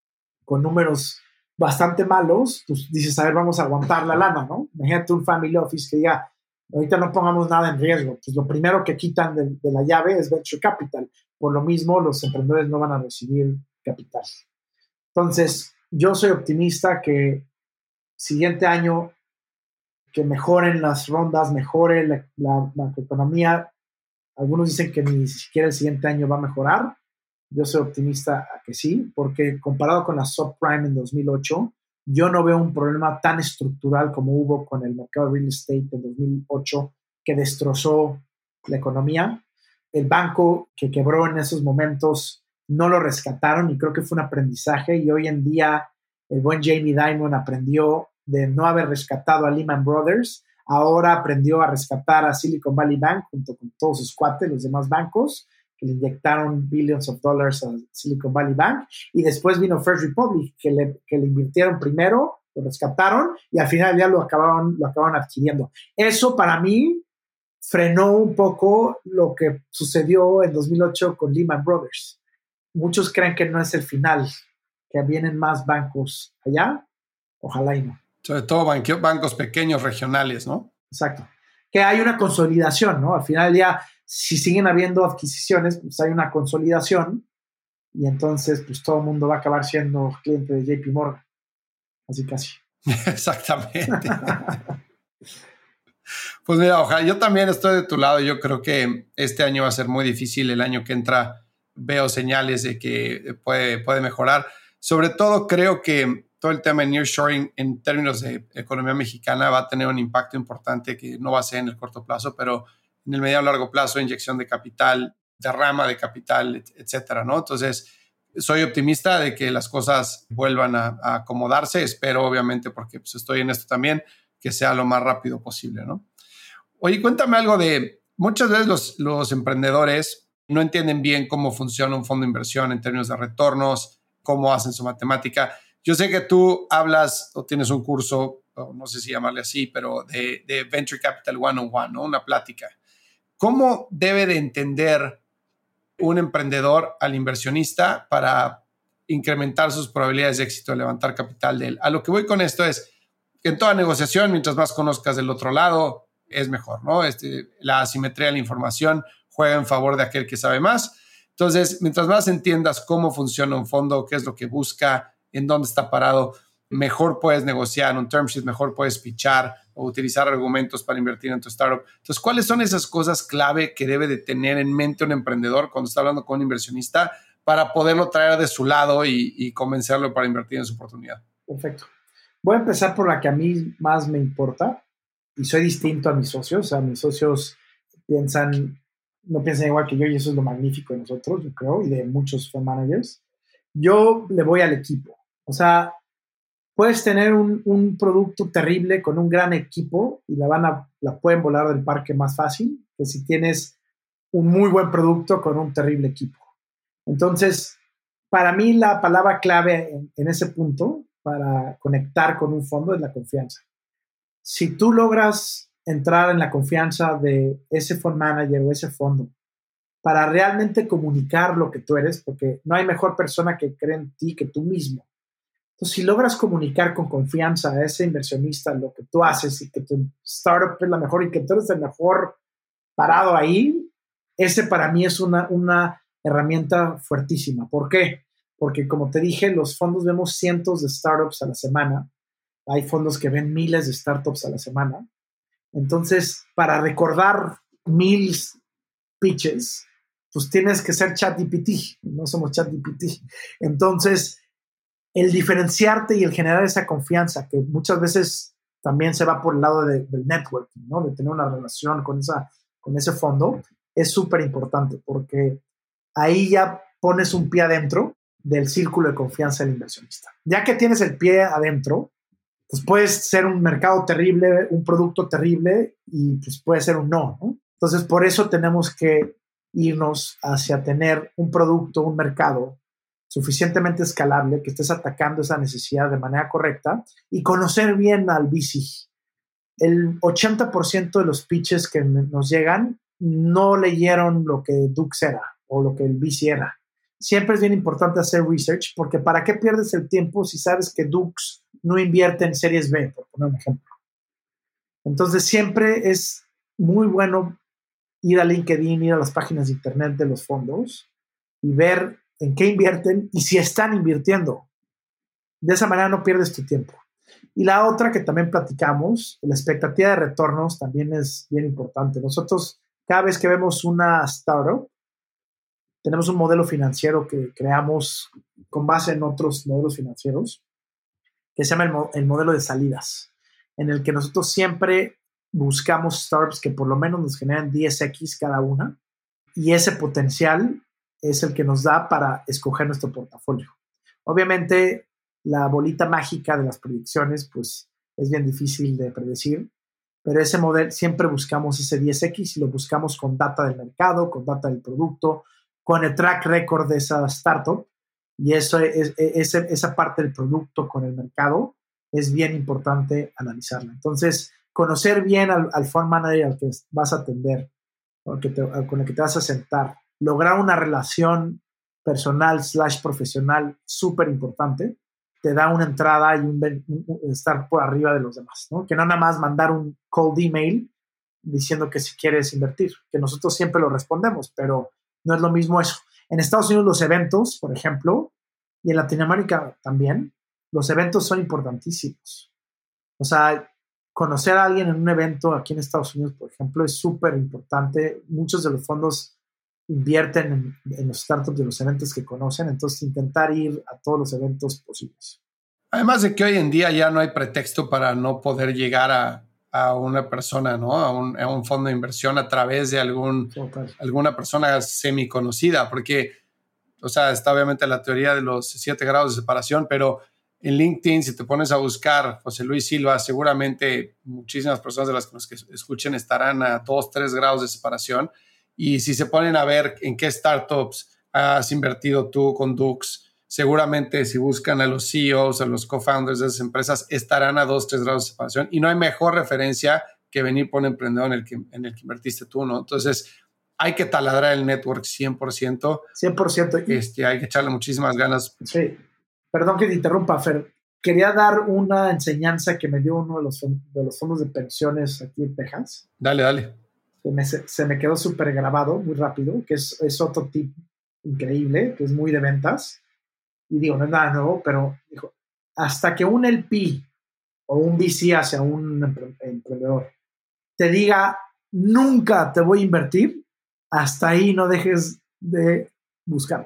[SPEAKER 1] con números bastante malos, pues dices, a ver, vamos a aguantar la lana, ¿no? Imagínate un family office que diga, ahorita no pongamos nada en riesgo, pues lo primero que quitan de, de la llave es venture capital. Por lo mismo, los emprendedores no van a recibir capital. Entonces, yo soy optimista que siguiente año que mejoren las rondas, mejore la, la macroeconomía. Algunos dicen que ni siquiera el siguiente año va a mejorar. Yo soy optimista a que sí, porque comparado con la subprime en dos mil ocho, yo no veo un problema tan estructural como hubo con el mercado real estate en dos mil ocho, que destrozó la economía. El banco que quebró en esos momentos no lo rescataron y creo que fue un aprendizaje, y hoy en día el buen Jamie Dimon aprendió de no haber rescatado a Lehman Brothers, ahora aprendió a rescatar a Silicon Valley Bank junto con todos sus cuates, los demás bancos, que le inyectaron billions of dollars a Silicon Valley Bank, y después vino First Republic, que le, que le invirtieron primero, lo rescataron, y al final ya lo acabaron, lo acabaron adquiriendo. Eso para mí frenó un poco lo que sucedió en dos mil ocho con Lehman Brothers. Muchos creen que no es el final, que vienen más bancos allá, ojalá y no.
[SPEAKER 2] Sobre todo banque, bancos pequeños regionales, ¿no?
[SPEAKER 1] Exacto. que hay una consolidación, ¿no? Al final del día, si siguen habiendo adquisiciones, pues hay una consolidación y entonces pues todo el mundo va a acabar siendo cliente de J P Morgan, así casi.
[SPEAKER 2] Exactamente. Pues mira, ojalá, yo también estoy de tu lado. Yo creo que este año va a ser muy difícil. El año que entra veo señales de que puede, puede mejorar. Sobre todo creo que todo el tema de nearshoring en términos de economía mexicana va a tener un impacto importante que no va a ser en el corto plazo, pero en el medio a largo plazo, inyección de capital, derrama de capital, etcétera, ¿no? Entonces, soy optimista de que las cosas vuelvan a, a acomodarse. Espero, obviamente, porque pues, estoy en esto también, que sea lo más rápido posible, ¿no? Oye, cuéntame algo de, muchas veces los, los emprendedores no entienden bien cómo funciona un fondo de inversión en términos de retornos, cómo hacen su matemática. Yo sé que tú hablas o tienes un curso, o no sé si llamarle así, pero de, de Venture Capital ciento uno, ¿no? Una plática. ¿Cómo debe de entender un emprendedor al inversionista para incrementar sus probabilidades de éxito de levantar capital de él? A lo que voy con esto es que en toda negociación, mientras más conozcas del otro lado, es mejor, ¿no? Este, la asimetría de la información juega en favor de aquel que sabe más. Entonces, mientras más entiendas cómo funciona un fondo, qué es lo que busca, en dónde está parado, mejor puedes negociar un term sheet, mejor puedes pitchar o utilizar argumentos para invertir en tu startup. Entonces, ¿cuáles son esas cosas clave que debe de tener en mente un emprendedor cuando está hablando con un inversionista para poderlo traer de su lado y, y convencerlo para invertir en su oportunidad?
[SPEAKER 1] Perfecto. Voy a empezar por la que a mí más me importa y soy distinto a mis socios. O sea, mis socios piensan, no piensan igual que yo y eso es lo magnífico de nosotros, yo creo, y de muchos fund managers. Yo le voy al equipo. O sea, puedes tener un, un producto terrible con un gran equipo y la, van a, la pueden volar del parque más fácil que si tienes un muy buen producto con un terrible equipo. Entonces, para mí la palabra clave en, en ese punto para conectar con un fondo es la confianza. Si tú logras entrar en la confianza de ese fund manager o ese fondo para realmente comunicar lo que tú eres, porque no hay mejor persona que cree en ti que tú mismo. Entonces, si logras comunicar con confianza a ese inversionista lo que tú haces y que tu startup es la mejor y que tú eres el mejor parado ahí, ese para mí es una, una herramienta fuertísima. ¿Por qué? Porque como te dije, los fondos vemos cientos de startups a la semana. Hay fondos que ven miles de startups a la semana. Entonces, para recordar mil pitches, pues tienes que ser ChatGPT. No somos ChatGPT. Entonces, el diferenciarte y el generar esa confianza, que muchas veces también se va por el lado de, del networking, ¿no? De tener una relación con, esa, con ese fondo, es súper importante porque ahí ya pones un pie adentro del círculo de confianza del inversionista. Ya que tienes el pie adentro, pues puede ser un mercado terrible, un producto terrible y pues puede ser un no, ¿no? Entonces, por eso tenemos que irnos hacia tener un producto, un mercado suficientemente escalable, que estés atacando esa necesidad de manera correcta y conocer bien al V C. El ochenta por ciento de los pitches que nos llegan no leyeron lo que Dux era o lo que el V C era. Siempre es bien importante hacer research porque ¿para qué pierdes el tiempo si sabes que Dux no invierte en series B, por poner un ejemplo? Entonces siempre es muy bueno ir a LinkedIn, ir a las páginas de internet de los fondos y ver en qué invierten y si están invirtiendo. De esa manera no pierdes tu tiempo. Y la otra que también platicamos, la expectativa de retornos también es bien importante. Nosotros, cada vez que vemos una startup, tenemos un modelo financiero que creamos con base en otros modelos financieros, que se llama el, mo- el modelo de salidas, en el que nosotros siempre buscamos startups que por lo menos nos generen diez equis cada una, y ese potencial es el que nos da para escoger nuestro portafolio. Obviamente, la bolita mágica de las proyecciones, pues es bien difícil de predecir, pero ese modelo siempre buscamos ese diez equis y lo buscamos con data del mercado, con data del producto, con el track record de esa startup, y eso es, es, esa parte del producto con el mercado es bien importante analizarla. Entonces, conocer bien al, al fund manager al que vas a atender, con el que te, con el que te vas a sentar, lograr una relación personal slash profesional súper importante, te da una entrada y un, un, un, estar por arriba de los demás, ¿no? Que no nada más mandar un cold email diciendo que si quieres invertir, que nosotros siempre lo respondemos, pero no es lo mismo eso. En Estados Unidos los eventos, por ejemplo, y en Latinoamérica también, los eventos son importantísimos. O sea, conocer a alguien en un evento aquí en Estados Unidos, por ejemplo, es súper importante. Muchos de los fondos invierten en, en los startups de los eventos que conocen, entonces intentar ir a todos los eventos posibles.
[SPEAKER 2] Además de que hoy en día ya no hay pretexto para no poder llegar a, a una persona, ¿no? A un, a un fondo de inversión a través de algún, alguna persona semi conocida, porque, o sea, está obviamente la teoría de los siete grados de separación, pero en LinkedIn, si te pones a buscar José Luis Silva, seguramente muchísimas personas de las que nos escuchen estarán a dos, tres grados de separación. Y si se ponen a ver en qué startups has invertido tú con Dux, seguramente si buscan a los C E Os, a los co-founders de esas empresas, estarán a dos, tres grados de separación. Y no hay mejor referencia que venir por un emprendedor en el que, en el que invertiste tú, ¿no? Entonces, hay que taladrar el network cien por ciento.
[SPEAKER 1] cien por ciento.
[SPEAKER 2] Este, hay que echarle muchísimas ganas.
[SPEAKER 1] Sí. Perdón que te interrumpa, Fer. Quería dar una enseñanza que me dio uno de los, de los fondos de pensiones aquí en Texas.
[SPEAKER 2] Dale, dale.
[SPEAKER 1] Se me, se me quedó súper grabado, muy rápido, que es, es otro tip increíble, que es muy de ventas. Y digo, no es nada nuevo, pero dijo, hasta que un L P o un V C hacia un emprendedor te diga, nunca te voy a invertir, hasta ahí no dejes de buscarlo.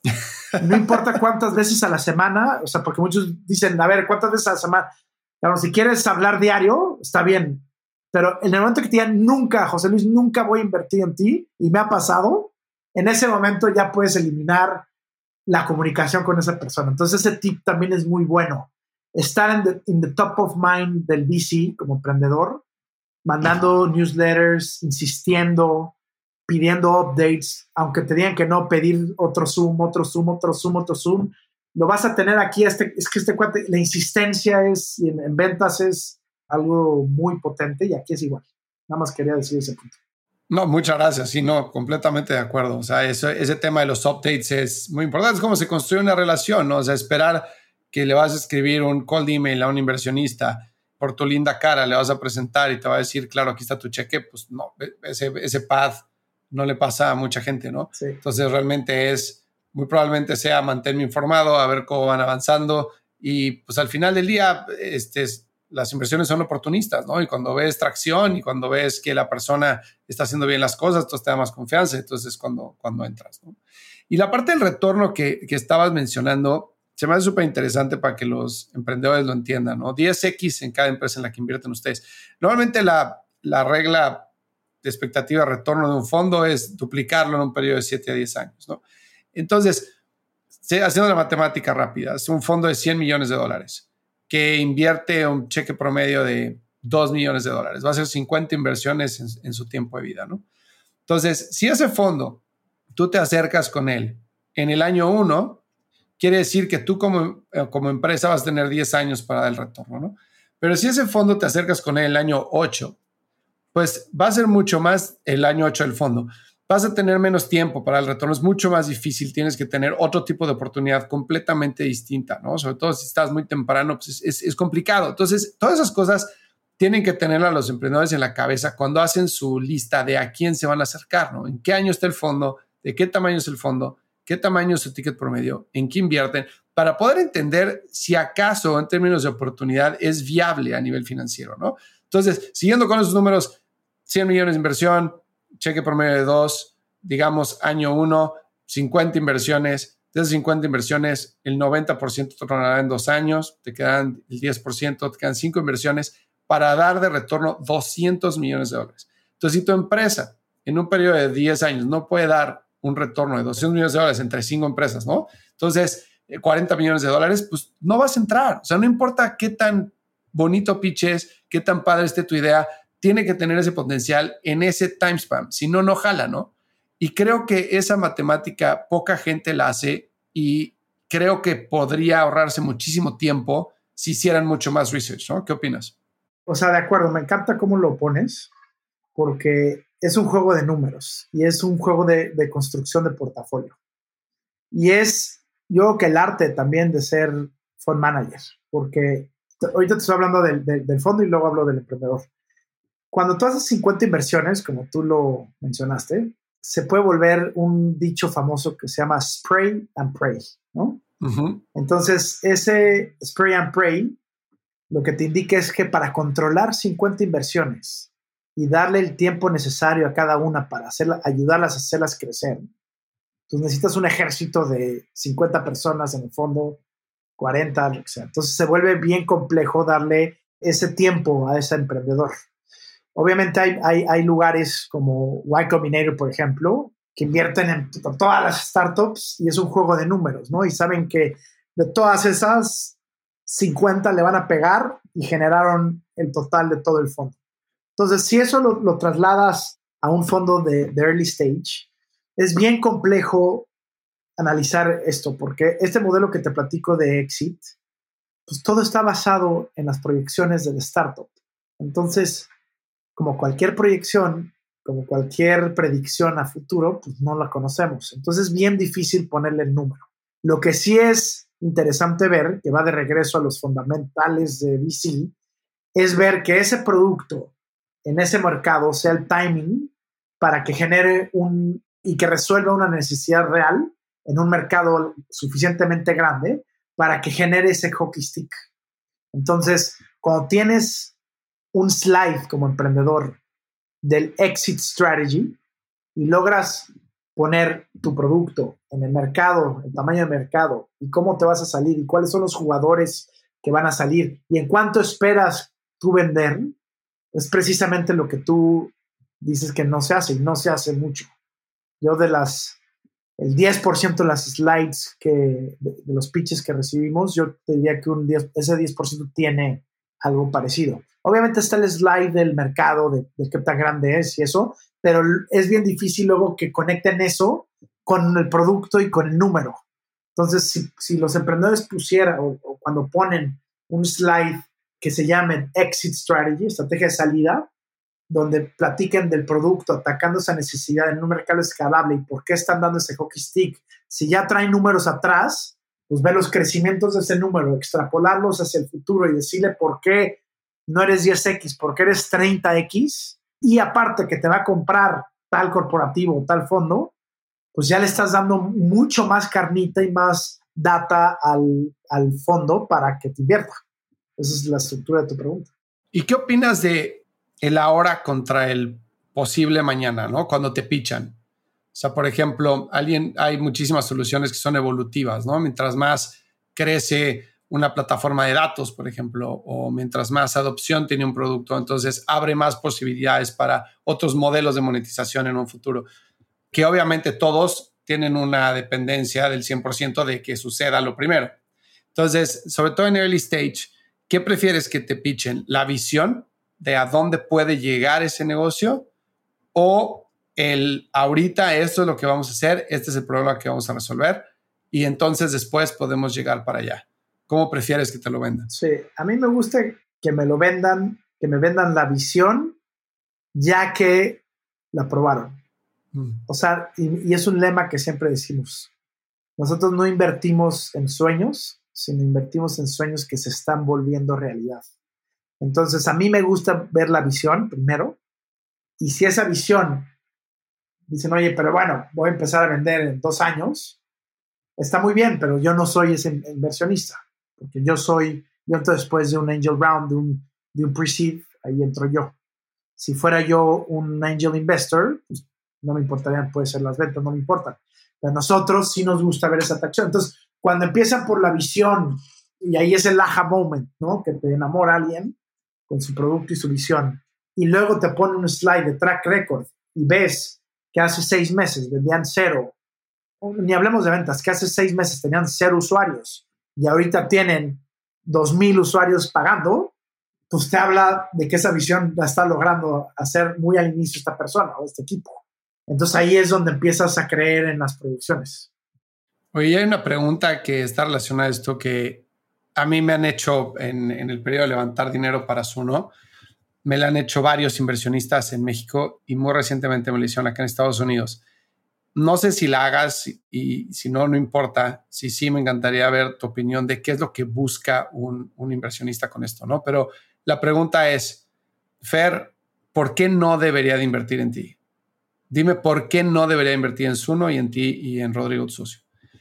[SPEAKER 1] No importa cuántas veces a la semana, o sea, porque muchos dicen, a ver, ¿cuántas veces a la semana? Claro, si quieres hablar diario, está bien, pero en el momento que te digan, nunca, José Luis, nunca voy a invertir en ti, y me ha pasado, en ese momento ya puedes eliminar la comunicación con esa persona. Entonces ese tip también es muy bueno. Estar en the, in the top of mind del V C como emprendedor, mandando newsletters, insistiendo, pidiendo updates, aunque te digan que no, pedir otro Zoom, otro Zoom, otro Zoom, otro Zoom. Lo vas a tener aquí. Este, es que este cuate, la insistencia es, y en, en ventas es algo muy potente y aquí es igual. Nada más quería decir ese punto.
[SPEAKER 2] No, muchas gracias. Sí, no, completamente de acuerdo. O sea, eso, ese tema de los updates es muy importante. Es como se construye una relación, ¿no? O sea, esperar que le vas a escribir un cold email a un inversionista por tu linda cara, le vas a presentar y te va a decir, claro, aquí está tu cheque. Pues no, ese, ese path no le pasa a mucha gente, ¿no?
[SPEAKER 1] Sí.
[SPEAKER 2] Entonces, realmente es, muy probablemente sea mantenerme informado, a ver cómo van avanzando y pues al final del día, este es las inversiones son oportunistas, ¿no? Y cuando ves tracción y cuando ves que la persona está haciendo bien las cosas, entonces te da más confianza, entonces es cuando, cuando entras, ¿no? Y la parte del retorno que, que estabas mencionando se me hace súper interesante para que los emprendedores lo entiendan, ¿no? diez equis en cada empresa en la que invierten ustedes. Normalmente la, la regla de expectativa de retorno de un fondo es duplicarlo en un periodo de siete a diez años, ¿no? Entonces, haciendo la matemática rápida, es un fondo de cien millones de dólares que invierte un cheque promedio de dos millones de dólares. Va a ser cincuenta inversiones en, en su tiempo de vida, ¿no? Entonces, si ese fondo, tú te acercas con él en el año uno, quiere decir que tú como, como empresa vas a tener diez años para dar el retorno, ¿no? Pero si ese fondo te acercas con él el año ocho, pues va a ser mucho más el año ocho del fondo. Vas a tener menos tiempo para el retorno, es mucho más difícil, tienes que tener otro tipo de oportunidad completamente distinta, ¿no? Sobre todo si estás muy temprano, pues es, es, es complicado. Entonces, todas esas cosas tienen que tener a los emprendedores en la cabeza cuando hacen su lista de a quién se van a acercar, ¿no? En qué año está el fondo, de qué tamaño es el fondo, qué tamaño es su ticket promedio, en qué invierten, para poder entender si acaso en términos de oportunidad es viable a nivel financiero, ¿no? Entonces, siguiendo con esos números, cien millones de inversión, cheque promedio de dos, digamos año uno, cincuenta inversiones. De esas cincuenta inversiones, el noventa por ciento te tornará en dos años, te quedan el diez por ciento, te quedan cinco inversiones para dar de retorno doscientos millones de dólares. Entonces, si tu empresa en un periodo de diez años no puede dar un retorno de doscientos millones de dólares entre cinco empresas, ¿no? Entonces, cuarenta millones de dólares, pues no vas a entrar. O sea, no importa qué tan bonito pitches, qué tan padre esté tu idea, tiene que tener ese potencial en ese time span, si no, no jala, ¿no? Y creo que esa matemática poca gente la hace y creo que podría ahorrarse muchísimo tiempo si hicieran mucho más research, ¿no? ¿Qué opinas?
[SPEAKER 1] O sea, de acuerdo, me encanta cómo lo pones, porque es un juego de números y es un juego de, de construcción de portafolio. Y es, yo creo que el arte también de ser fund manager, porque ahorita te estoy hablando del, del, del fondo y luego hablo del emprendedor. Cuando tú haces cincuenta inversiones, como tú lo mencionaste, se puede volver un dicho famoso que se llama spray and pray, ¿no?
[SPEAKER 2] Uh-huh.
[SPEAKER 1] Entonces, ese spray and pray lo que te indica es que para controlar cincuenta inversiones y darle el tiempo necesario a cada una para hacerla, ayudarlas a hacerlas crecer, pues necesitas un ejército de cincuenta personas en el fondo, cuarenta, lo que sea. Entonces se vuelve bien complejo darle ese tiempo a ese emprendedor. Obviamente hay, hay, hay lugares como Y Combinator, por ejemplo, que invierten en todas las startups y es un juego de números, ¿no? Y saben que de todas esas, cincuenta le van a pegar y generaron el total de todo el fondo. Entonces, si eso lo, lo trasladas a un fondo de, de early stage, es bien complejo analizar esto, porque este modelo que te platico de exit, pues todo está basado en las proyecciones del startup. Entonces, como cualquier proyección, como cualquier predicción a futuro, pues no la conocemos. Entonces es bien difícil ponerle el número. Lo que sí es interesante ver, que va de regreso a los fundamentales de V C, es ver que ese producto en ese mercado sea el timing para que genere un y que resuelva una necesidad real en un mercado suficientemente grande para que genere ese hockey stick. Entonces, cuando tienes un slide como emprendedor del exit strategy y logras poner tu producto en el mercado, el tamaño del mercado y cómo te vas a salir y cuáles son los jugadores que van a salir y en cuánto esperas tú vender, es precisamente lo que tú dices que no se hace y no se hace mucho. Yo de las, el diez por ciento de las slides que, de, de los pitches que recibimos, yo te diría que un diez, ese diez por ciento tiene algo parecido. Obviamente está el slide del mercado, de, de qué tan grande es y eso, pero es bien difícil luego que conecten eso con el producto y con el número. Entonces, si, si los emprendedores pusieran o, o cuando ponen un slide que se llame Exit Strategy, estrategia de salida, donde platiquen del producto, atacando esa necesidad en un mercado escalable y por qué están dando ese hockey stick. Si ya traen números atrás, pues ver los crecimientos de ese número, extrapolarlos hacia el futuro y decirle por qué no eres diez equis, por qué eres treinta equis, y aparte que te va a comprar tal corporativo o tal fondo, pues ya le estás dando mucho más carnita y más data al, al fondo para que te invierta. Esa es la estructura de tu pregunta.
[SPEAKER 2] ¿Y qué opinas de el ahora contra el posible mañana, ¿no? Cuando te pichan. O sea, por ejemplo, alguien, hay muchísimas soluciones que son evolutivas, ¿no? Mientras más crece una plataforma de datos, por ejemplo, o mientras más adopción tiene un producto, entonces abre más posibilidades para otros modelos de monetización en un futuro, que obviamente todos tienen una dependencia del cien por ciento de que suceda lo primero. Entonces, sobre todo en early stage, ¿qué prefieres que te pitchen? ¿La visión de a dónde puede llegar ese negocio o el ahorita esto es lo que vamos a hacer, este es el problema que vamos a resolver y entonces después podemos llegar para allá? ¿Cómo prefieres que te lo vendan?
[SPEAKER 1] Sí, a mí me gusta que me lo vendan, que me vendan la visión ya que la probaron. Mm. O sea, y, y es un lema que siempre decimos. Nosotros no invertimos en sueños, sino invertimos en sueños que se están volviendo realidad. Entonces, a mí me gusta ver la visión primero, y si esa visión dicen, oye, pero bueno, voy a empezar a vender en dos años, está muy bien, pero yo no soy ese inversionista, porque yo soy, yo entro después de un angel round, de un, de un pre-seed, ahí entro yo. Si fuera yo un angel investor, pues no me importarían, puede ser las ventas, no me importan. Pero a nosotros sí nos gusta ver esa atracción. Entonces, cuando empiezan por la visión, y ahí es el aha moment, ¿no? Que te enamora a alguien con su producto y su visión, y luego te pone un slide de track record y ves que hace seis meses vendían cero, ni hablemos de ventas, que hace seis meses tenían cero usuarios y ahorita tienen dos mil usuarios pagando, pues te habla de que esa visión la está logrando hacer muy al inicio esta persona o este equipo. Entonces ahí es donde empiezas a creer en las proyecciones.
[SPEAKER 2] Oye, hay una pregunta que está relacionada a esto que a mí me han hecho en, en el periodo de levantar dinero para Suno. Me la han hecho varios inversionistas en México y muy recientemente me la hicieron acá en Estados Unidos. No sé si la hagas y si no, no importa. Si sí, me encantaría ver tu opinión de qué es lo que busca un, un inversionista con esto, ¿no? Pero la pregunta es, Fer, ¿por qué no debería de invertir en ti? Dime por qué no debería invertir en Suno y en ti y en Rodrigo, tu socio.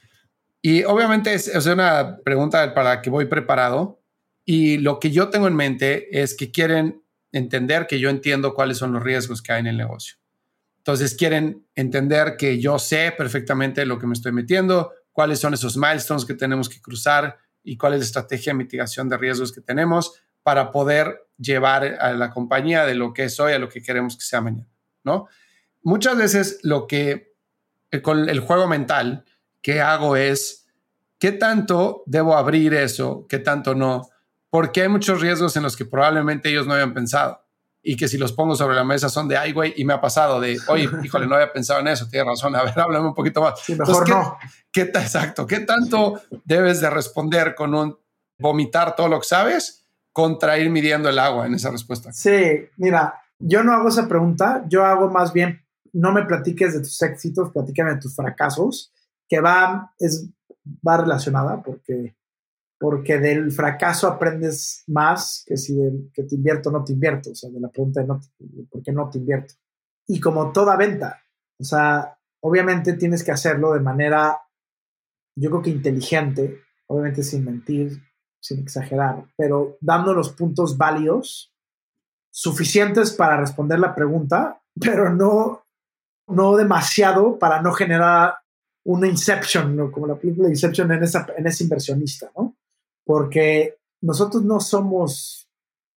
[SPEAKER 2] Y obviamente es, es una pregunta para la que voy preparado. Y lo que yo tengo en mente es que quieren entender que yo entiendo cuáles son los riesgos que hay en el negocio. Entonces quieren entender que yo sé perfectamente lo que me estoy metiendo, cuáles son esos milestones que tenemos que cruzar y cuál es la estrategia de mitigación de riesgos que tenemos para poder llevar a la compañía de lo que es hoy a lo que queremos que sea mañana, ¿no? Muchas veces lo que con el juego mental que hago es qué tanto debo abrir eso, qué tanto no, porque hay muchos riesgos en los que probablemente ellos no habían pensado y que si los pongo sobre la mesa son de, ay, güey, y me ha pasado de, oye, híjole, no había pensado en eso, tienes razón, a ver, háblame un poquito más.
[SPEAKER 1] Sí, mejor
[SPEAKER 2] Entonces,
[SPEAKER 1] no.
[SPEAKER 2] ¿qué, qué, exacto, ¿qué tanto debes de responder con un vomitar todo lo que sabes contra ir midiendo el agua en esa respuesta?
[SPEAKER 1] Sí, mira, yo no hago esa pregunta, yo hago más bien, no me platiques de tus éxitos, platícame de tus fracasos, que va, es, va relacionada porque... porque del fracaso aprendes más que si de, que te invierto o no te invierto, o sea, de la pregunta de, no, de por qué no te invierto. Y como toda venta, o sea, obviamente tienes que hacerlo de manera, yo creo que inteligente, obviamente sin mentir, sin exagerar, pero dando los puntos válidos suficientes para responder la pregunta, pero no, no demasiado para no generar una Inception, ¿no? Como la película Inception en, esa, en ese inversionista, ¿no? Porque nosotros no somos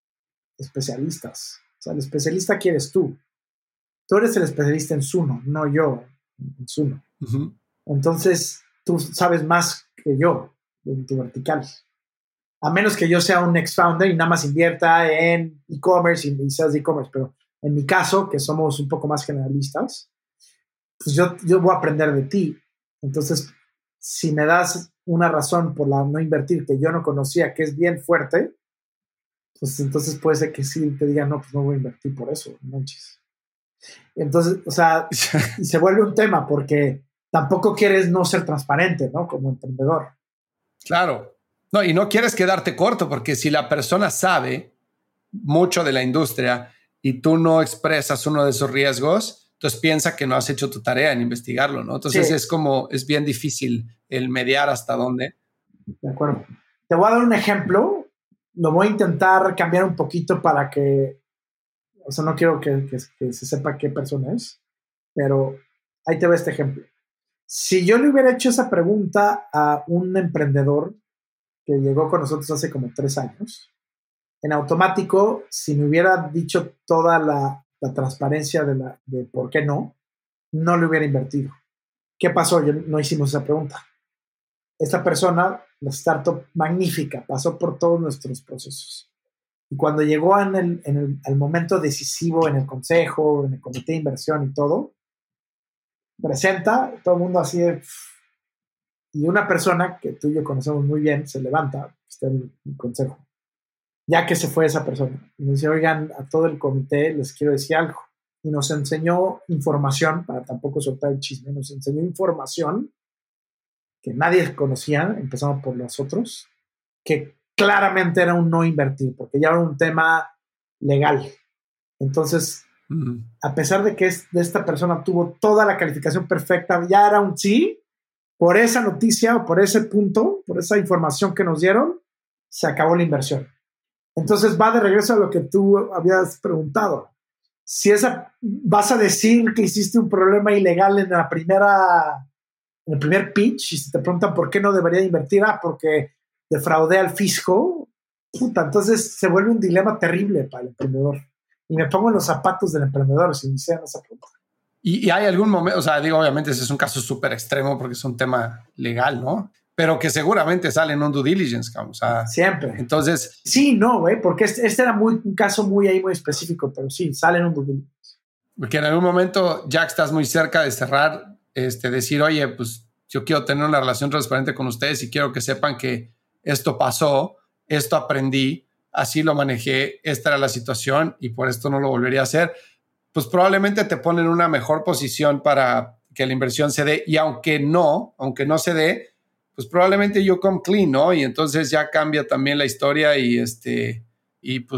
[SPEAKER 1] especialistas. O sea, el especialista que eres tú. Tú eres el especialista en Suno, no yo en Suno. Uh-huh. Entonces, tú sabes más que yo en tu vertical. A menos que yo sea un ex-founder y nada más invierta en e-commerce y seas de e-commerce. Pero en mi caso, que somos un poco más generalistas, pues yo, yo voy a aprender de ti. Entonces, si me das una razón por la no invertir que yo no conocía, que es bien fuerte, pues entonces puede ser que sí te diga, no, pues no voy a invertir por eso, manches. Entonces, o sea, y se vuelve un tema porque tampoco quieres no ser transparente, ¿no? Como emprendedor.
[SPEAKER 2] Claro. No, y no quieres quedarte corto porque si la persona sabe mucho de la industria y tú no expresas uno de esos riesgos, entonces piensa que no has hecho tu tarea en investigarlo, ¿no? Entonces sí. es como, es bien difícil el mediar hasta dónde.
[SPEAKER 1] De acuerdo. Te voy a dar un ejemplo. Lo voy a intentar cambiar un poquito para que, o sea, no quiero que, que, que se sepa qué persona es, pero ahí te va este ejemplo. Si yo le hubiera hecho esa pregunta a un emprendedor que llegó con nosotros hace como tres años, en automático, si me hubiera dicho toda la, la transparencia de, la, de por qué no, no le hubiera invertido. ¿Qué pasó? Yo, no hicimos esa pregunta. Esta persona, la startup magnífica, pasó por todos nuestros procesos. Y cuando llegó en el, en el, el momento decisivo, en el consejo, en el comité de inversión y todo, presenta, todo el mundo así de... Y una persona que tú y yo conocemos muy bien se levanta, está en el consejo, ya que se fue esa persona. Y nos dice, oigan, a todo el comité les quiero decir algo. Y nos enseñó información, para tampoco soltar el chisme, nos enseñó información que nadie conocía, empezamos por nosotros, que claramente era un no invertir, porque ya era un tema legal. Entonces, uh-huh. a pesar de que es, de esta persona tuvo toda la calificación perfecta, ya era un sí, por esa noticia o por ese punto, por esa información que nos dieron, se acabó la inversión. Entonces va de regreso a lo que tú habías preguntado. Si esa, vas a decir que hiciste un problema ilegal en la primera... en el primer pitch, y si te preguntan por qué no debería invertir, ah, porque defraudé al fisco, puta, entonces se vuelve un dilema terrible para el emprendedor. Y me pongo en los zapatos del emprendedor si me hicieran esa pregunta.
[SPEAKER 2] Y, y hay algún momento, o sea, digo, obviamente ese es un caso súper extremo porque es un tema legal, ¿no? Pero que seguramente sale en un due diligence, o sea.
[SPEAKER 1] Siempre.
[SPEAKER 2] Entonces.
[SPEAKER 1] Sí, no, güey, porque este, este era muy, un caso muy ahí, muy específico, pero sí, sale en un due diligence.
[SPEAKER 2] Porque en algún momento, ya que estás muy cerca de cerrar, este, decir, oye, pues yo quiero tener una relación transparente con ustedes y quiero que sepan que esto pasó, esto aprendí, así lo manejé, esta era la situación y por esto no lo volvería a hacer, pues probablemente te ponen en una mejor posición para que la inversión se dé y aunque no, aunque no se dé, pues probablemente you come clean, ¿no? Y entonces ya cambia también la historia y, este, y pues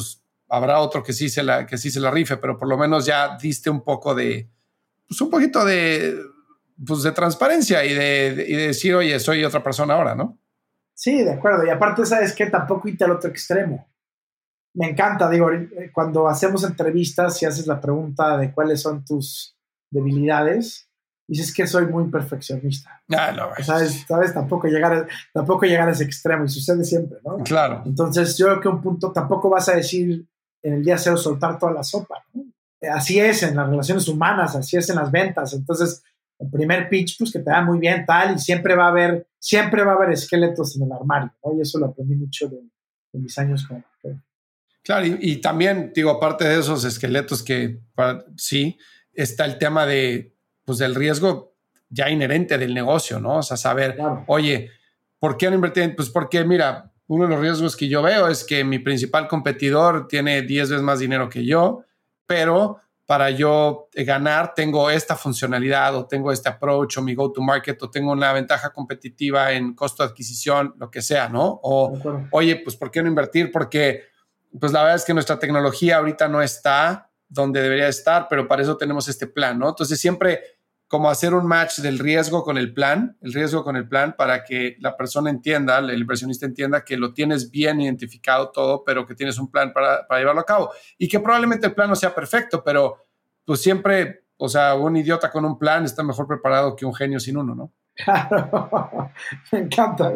[SPEAKER 2] habrá otro que sí se la, que sí se la rife, pero por lo menos ya diste un poco de, pues un poquito de, pues de transparencia y de, de, y de decir, oye, soy otra persona ahora, ¿no?
[SPEAKER 1] Sí, de acuerdo. Y aparte, ¿sabes qué? Tampoco irte al otro extremo. Me encanta, digo, cuando hacemos entrevistas y haces la pregunta de cuáles son tus debilidades, dices que soy muy perfeccionista.
[SPEAKER 2] Ah, no,
[SPEAKER 1] o ¿sabes? ¿Sabes? Tampoco llegar, tampoco llegar a ese extremo, y sucede siempre, ¿no?
[SPEAKER 2] Claro.
[SPEAKER 1] Entonces, yo creo que un punto, tampoco vas a decir en el día cero soltar toda la sopa, ¿no? Así es en las relaciones humanas, así es en las ventas. Entonces, el primer pitch, pues que te da muy bien, tal, y siempre va a haber, siempre va a haber esqueletos en el armario, ¿no? Y eso lo aprendí mucho de, de mis años como marketer.
[SPEAKER 2] Claro, y, y también, digo, aparte de esos esqueletos que para, sí, está el tema de, pues, del riesgo ya inherente del negocio, ¿no? O sea, saber,
[SPEAKER 1] Claro.
[SPEAKER 2] oye, ¿por qué no invertir? Pues porque, mira, uno de los riesgos que yo veo es que mi principal competidor tiene diez veces más dinero que yo, pero para yo ganar tengo esta funcionalidad o tengo este approach o mi go-to-market o tengo una ventaja competitiva en costo de adquisición, lo que sea, ¿no? O, oye, pues, ¿por qué no invertir? Porque pues la verdad es que nuestra tecnología ahorita no está donde debería estar, pero para eso tenemos este plan, ¿no? Entonces siempre como hacer un match del riesgo con el plan, el riesgo con el plan para que la persona entienda, el inversionista entienda que lo tienes bien identificado todo, pero que tienes un plan para, para llevarlo a cabo y que probablemente el plan no sea perfecto, pero pues siempre, o sea, un idiota con un plan está mejor preparado que un genio sin uno, ¿no?
[SPEAKER 1] Claro, me encanta.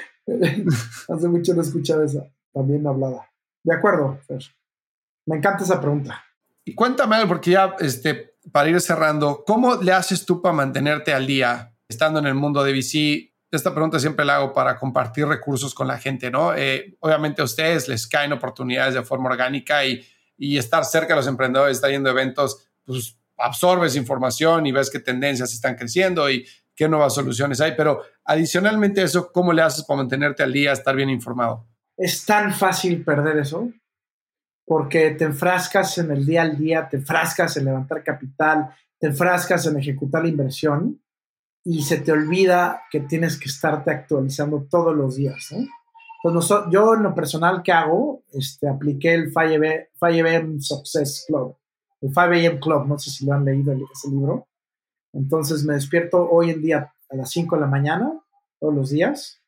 [SPEAKER 1] Hace mucho no he escuchado esa también hablada. De acuerdo, Fer. Me encanta esa pregunta.
[SPEAKER 2] Y cuéntame, porque ya este, para ir cerrando, ¿cómo le haces tú para mantenerte al día estando en el mundo de V C? Esta pregunta siempre la hago para compartir recursos con la gente, ¿no? Eh, obviamente a ustedes les caen oportunidades de forma orgánica y, y estar cerca de los emprendedores, estar yendo a eventos, pues absorbes información y ves qué tendencias están creciendo y qué nuevas soluciones hay. Pero adicionalmente a eso, ¿cómo le haces para mantenerte al día, estar bien informado?
[SPEAKER 1] Es tan fácil perder eso porque te enfrascas en el día al día, te enfrascas en levantar capital, te enfrascas en ejecutar la inversión y se te olvida que tienes que estarte actualizando todos los días, ¿no? Pues nosotros, yo en lo personal, ¿qué hago? Este, apliqué el cinco A M Success Club, el cinco A M Club, no sé si lo han leído ese libro. Entonces me despierto hoy en día a las cinco de la mañana, todos los días,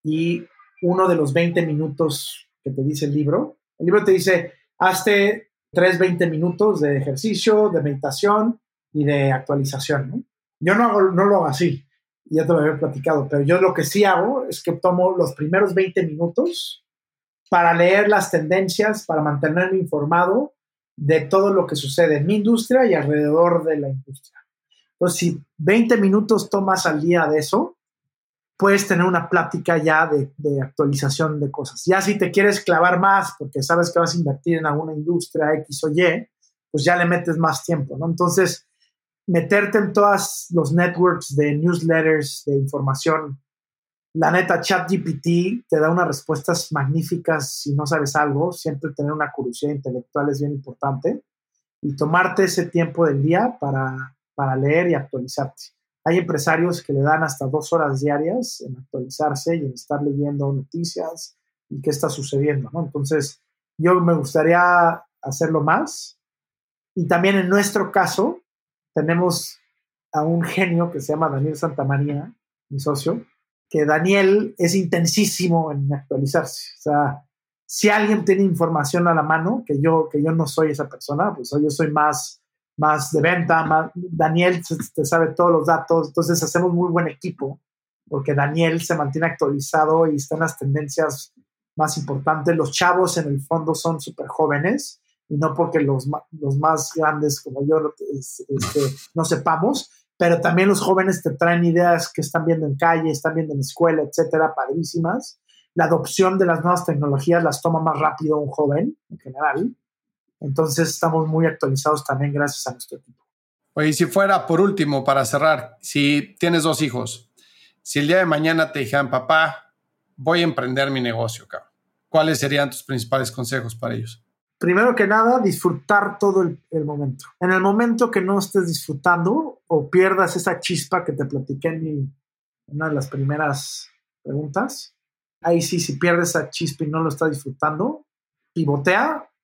[SPEAKER 1] y uno de los veinte minutos que te dice el libro, el libro te dice, hazte tres, veinte minutos de ejercicio, de meditación y de actualización, ¿no? Yo no, hago, no lo hago así, ya te lo había platicado, pero yo lo que sí hago es que tomo los primeros veinte minutos para leer las tendencias, para mantenerme informado de todo lo que sucede en mi industria y alrededor de la industria. Entonces, si veinte minutos tomas al día de eso, puedes tener una plática ya de, de actualización de cosas. Ya si te quieres clavar más porque sabes que vas a invertir en alguna industria X o Y, pues ya le metes más tiempo, ¿no? Entonces, meterte en todos los networks de newsletters, de información. La neta, ChatGPT te da unas respuestas magníficas si no sabes algo. Siempre tener una curiosidad intelectual es bien importante. Y tomarte ese tiempo del día para, para leer y actualizarte. Hay empresarios que le dan hasta dos horas diarias en actualizarse y en estar leyendo noticias y qué está sucediendo, ¿no? Entonces, yo me gustaría hacerlo más. Y también en nuestro caso, tenemos a un genio que se llama Daniel Santamaría, mi socio, que Daniel es intensísimo en actualizarse. O sea, si alguien tiene información a la mano, que yo, que yo no soy esa persona, pues yo soy más, más de venta, más, Daniel te sabe todos los datos, entonces hacemos muy buen equipo, porque Daniel se mantiene actualizado y está en las tendencias más importantes. Los chavos en el fondo son súper jóvenes, y no porque los, los más grandes como yo este, no sepamos, pero también los jóvenes te traen ideas que están viendo en calle, están viendo en escuela, etcétera, padrísimas. La adopción de las nuevas tecnologías las toma más rápido un joven, en general. Entonces estamos muy actualizados también gracias a nuestro equipo.
[SPEAKER 2] Oye, si fuera, por último, para cerrar, si tienes dos hijos, si el día de mañana te dijeran, papá, voy a emprender mi negocio, cabrón, ¿cuáles serían tus principales consejos para ellos?
[SPEAKER 1] Primero que nada, disfrutar todo el, el momento. En el momento que no estés disfrutando o pierdas esa chispa que te platiqué en mi, una de las primeras preguntas, ahí sí, si pierdes esa chispa y no lo estás disfrutando, pivotea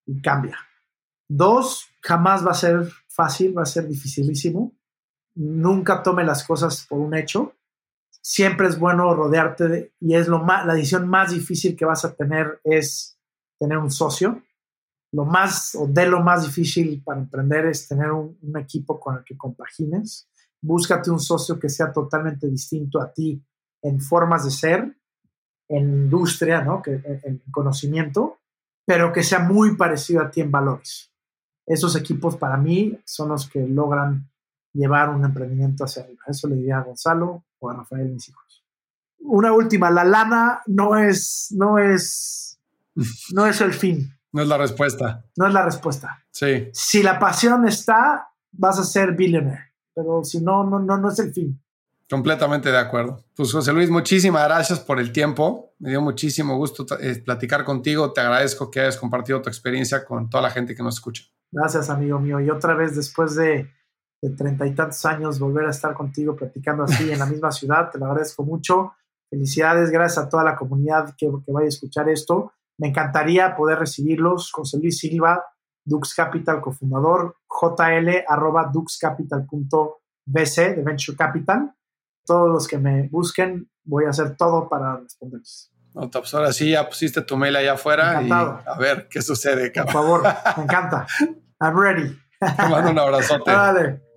[SPEAKER 1] y cambia. Dos, jamás va a ser fácil, va a ser dificilísimo. Nunca tome las cosas por un hecho. Siempre es bueno rodearte de, y es lo más, la decisión más difícil que vas a tener es tener un socio. Lo más, o de lo más difícil para emprender es tener un, un equipo con el que compagines. Búscate un socio que sea totalmente distinto a ti en formas de ser, en industria, ¿no? que, en, en conocimiento, pero que sea muy parecido a ti en valores. Esos equipos para mí son los que logran llevar un emprendimiento hacia arriba. Eso le diría a Gonzalo o a Rafael, mis hijos. Una última, la lana no es, no es, no es el fin.
[SPEAKER 2] No es la respuesta.
[SPEAKER 1] No es la respuesta.
[SPEAKER 2] Sí.
[SPEAKER 1] Si la pasión está, vas a ser billionaire. Pero si no, no, no, no es el fin.
[SPEAKER 2] Completamente de acuerdo. Pues José Luis, muchísimas gracias por el tiempo. Me dio muchísimo gusto eh, platicar contigo. Te agradezco que hayas compartido tu experiencia con toda la gente que nos escucha.
[SPEAKER 1] Gracias, amigo mío. Y otra vez, después de de treinta y tantos años, volver a estar contigo platicando así en la misma ciudad, te lo agradezco mucho. Felicidades, gracias a toda la comunidad que, que vaya a escuchar esto. Me encantaría poder recibirlos. José Luis Silva, Dux Capital, cofundador, jl arroba duxcapital punto b c de Venture Capital. Todos los que me busquen, voy a hacer todo para responderles.
[SPEAKER 2] No, pues ahora sí, ya pusiste tu mail allá afuera.
[SPEAKER 1] Encantado.
[SPEAKER 2] Y a ver qué sucede, cabrón.
[SPEAKER 1] Por favor, me encanta. I'm ready.
[SPEAKER 2] Te mando un abrazote.
[SPEAKER 1] Dale.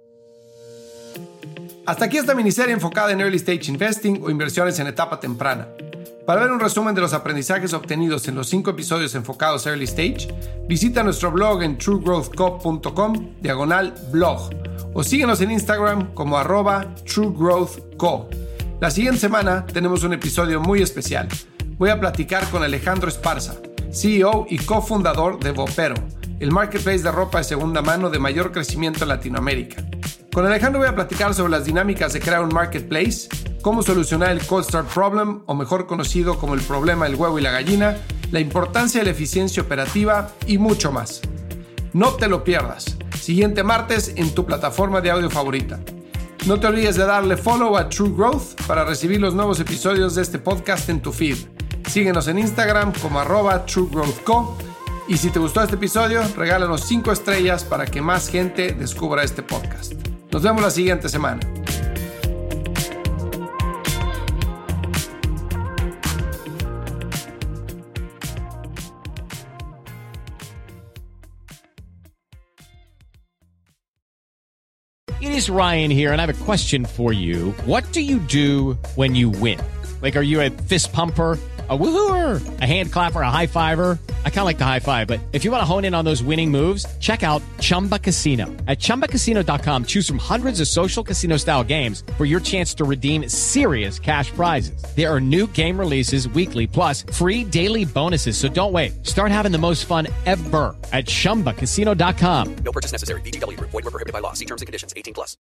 [SPEAKER 2] Hasta aquí esta miniserie enfocada en Early Stage Investing o inversiones en etapa temprana. Para ver un resumen de los aprendizajes obtenidos en los cinco episodios enfocados a Early Stage, visita nuestro blog en truegrowthco punto com diagonal blog o síguenos en Instagram como arroba truegrowthco. La siguiente semana tenemos un episodio muy especial. Voy a platicar con Alejandro Esparza, C E O y cofundador de Vopero, el marketplace de ropa de segunda mano de mayor crecimiento en Latinoamérica. Con Alejandro voy a platicar sobre las dinámicas de crear un marketplace, cómo solucionar el cold start problem, o mejor conocido como el problema del huevo y la gallina, la importancia de la eficiencia operativa y mucho más. No te lo pierdas. Siguiente martes en tu plataforma de audio favorita. No te olvides de darle follow a True Growth para recibir los nuevos episodios de este podcast en tu feed. Síguenos en Instagram como arroba truegrowthco. Y si te gustó este episodio, regálanos cinco estrellas para que más gente descubra este podcast. Nos vemos la siguiente semana.
[SPEAKER 3] It is Ryan here, and I have a question for you. What do you do when you win? Like, are you a fist pumper, a woo-hooer, a hand clapper, a high fiver? I kind of like the high five, but if you want to hone in on those winning moves, check out Chumba Casino. At chumba casino dot com, choose from hundreds of social casino style games for your chance to redeem serious cash prizes. There are new game releases weekly, plus free daily bonuses. So don't wait. Start having the most fun ever at chumba casino dot com.
[SPEAKER 4] No purchase necessary. V G W Group. Void where prohibited by law. See terms and conditions. eighteen plus.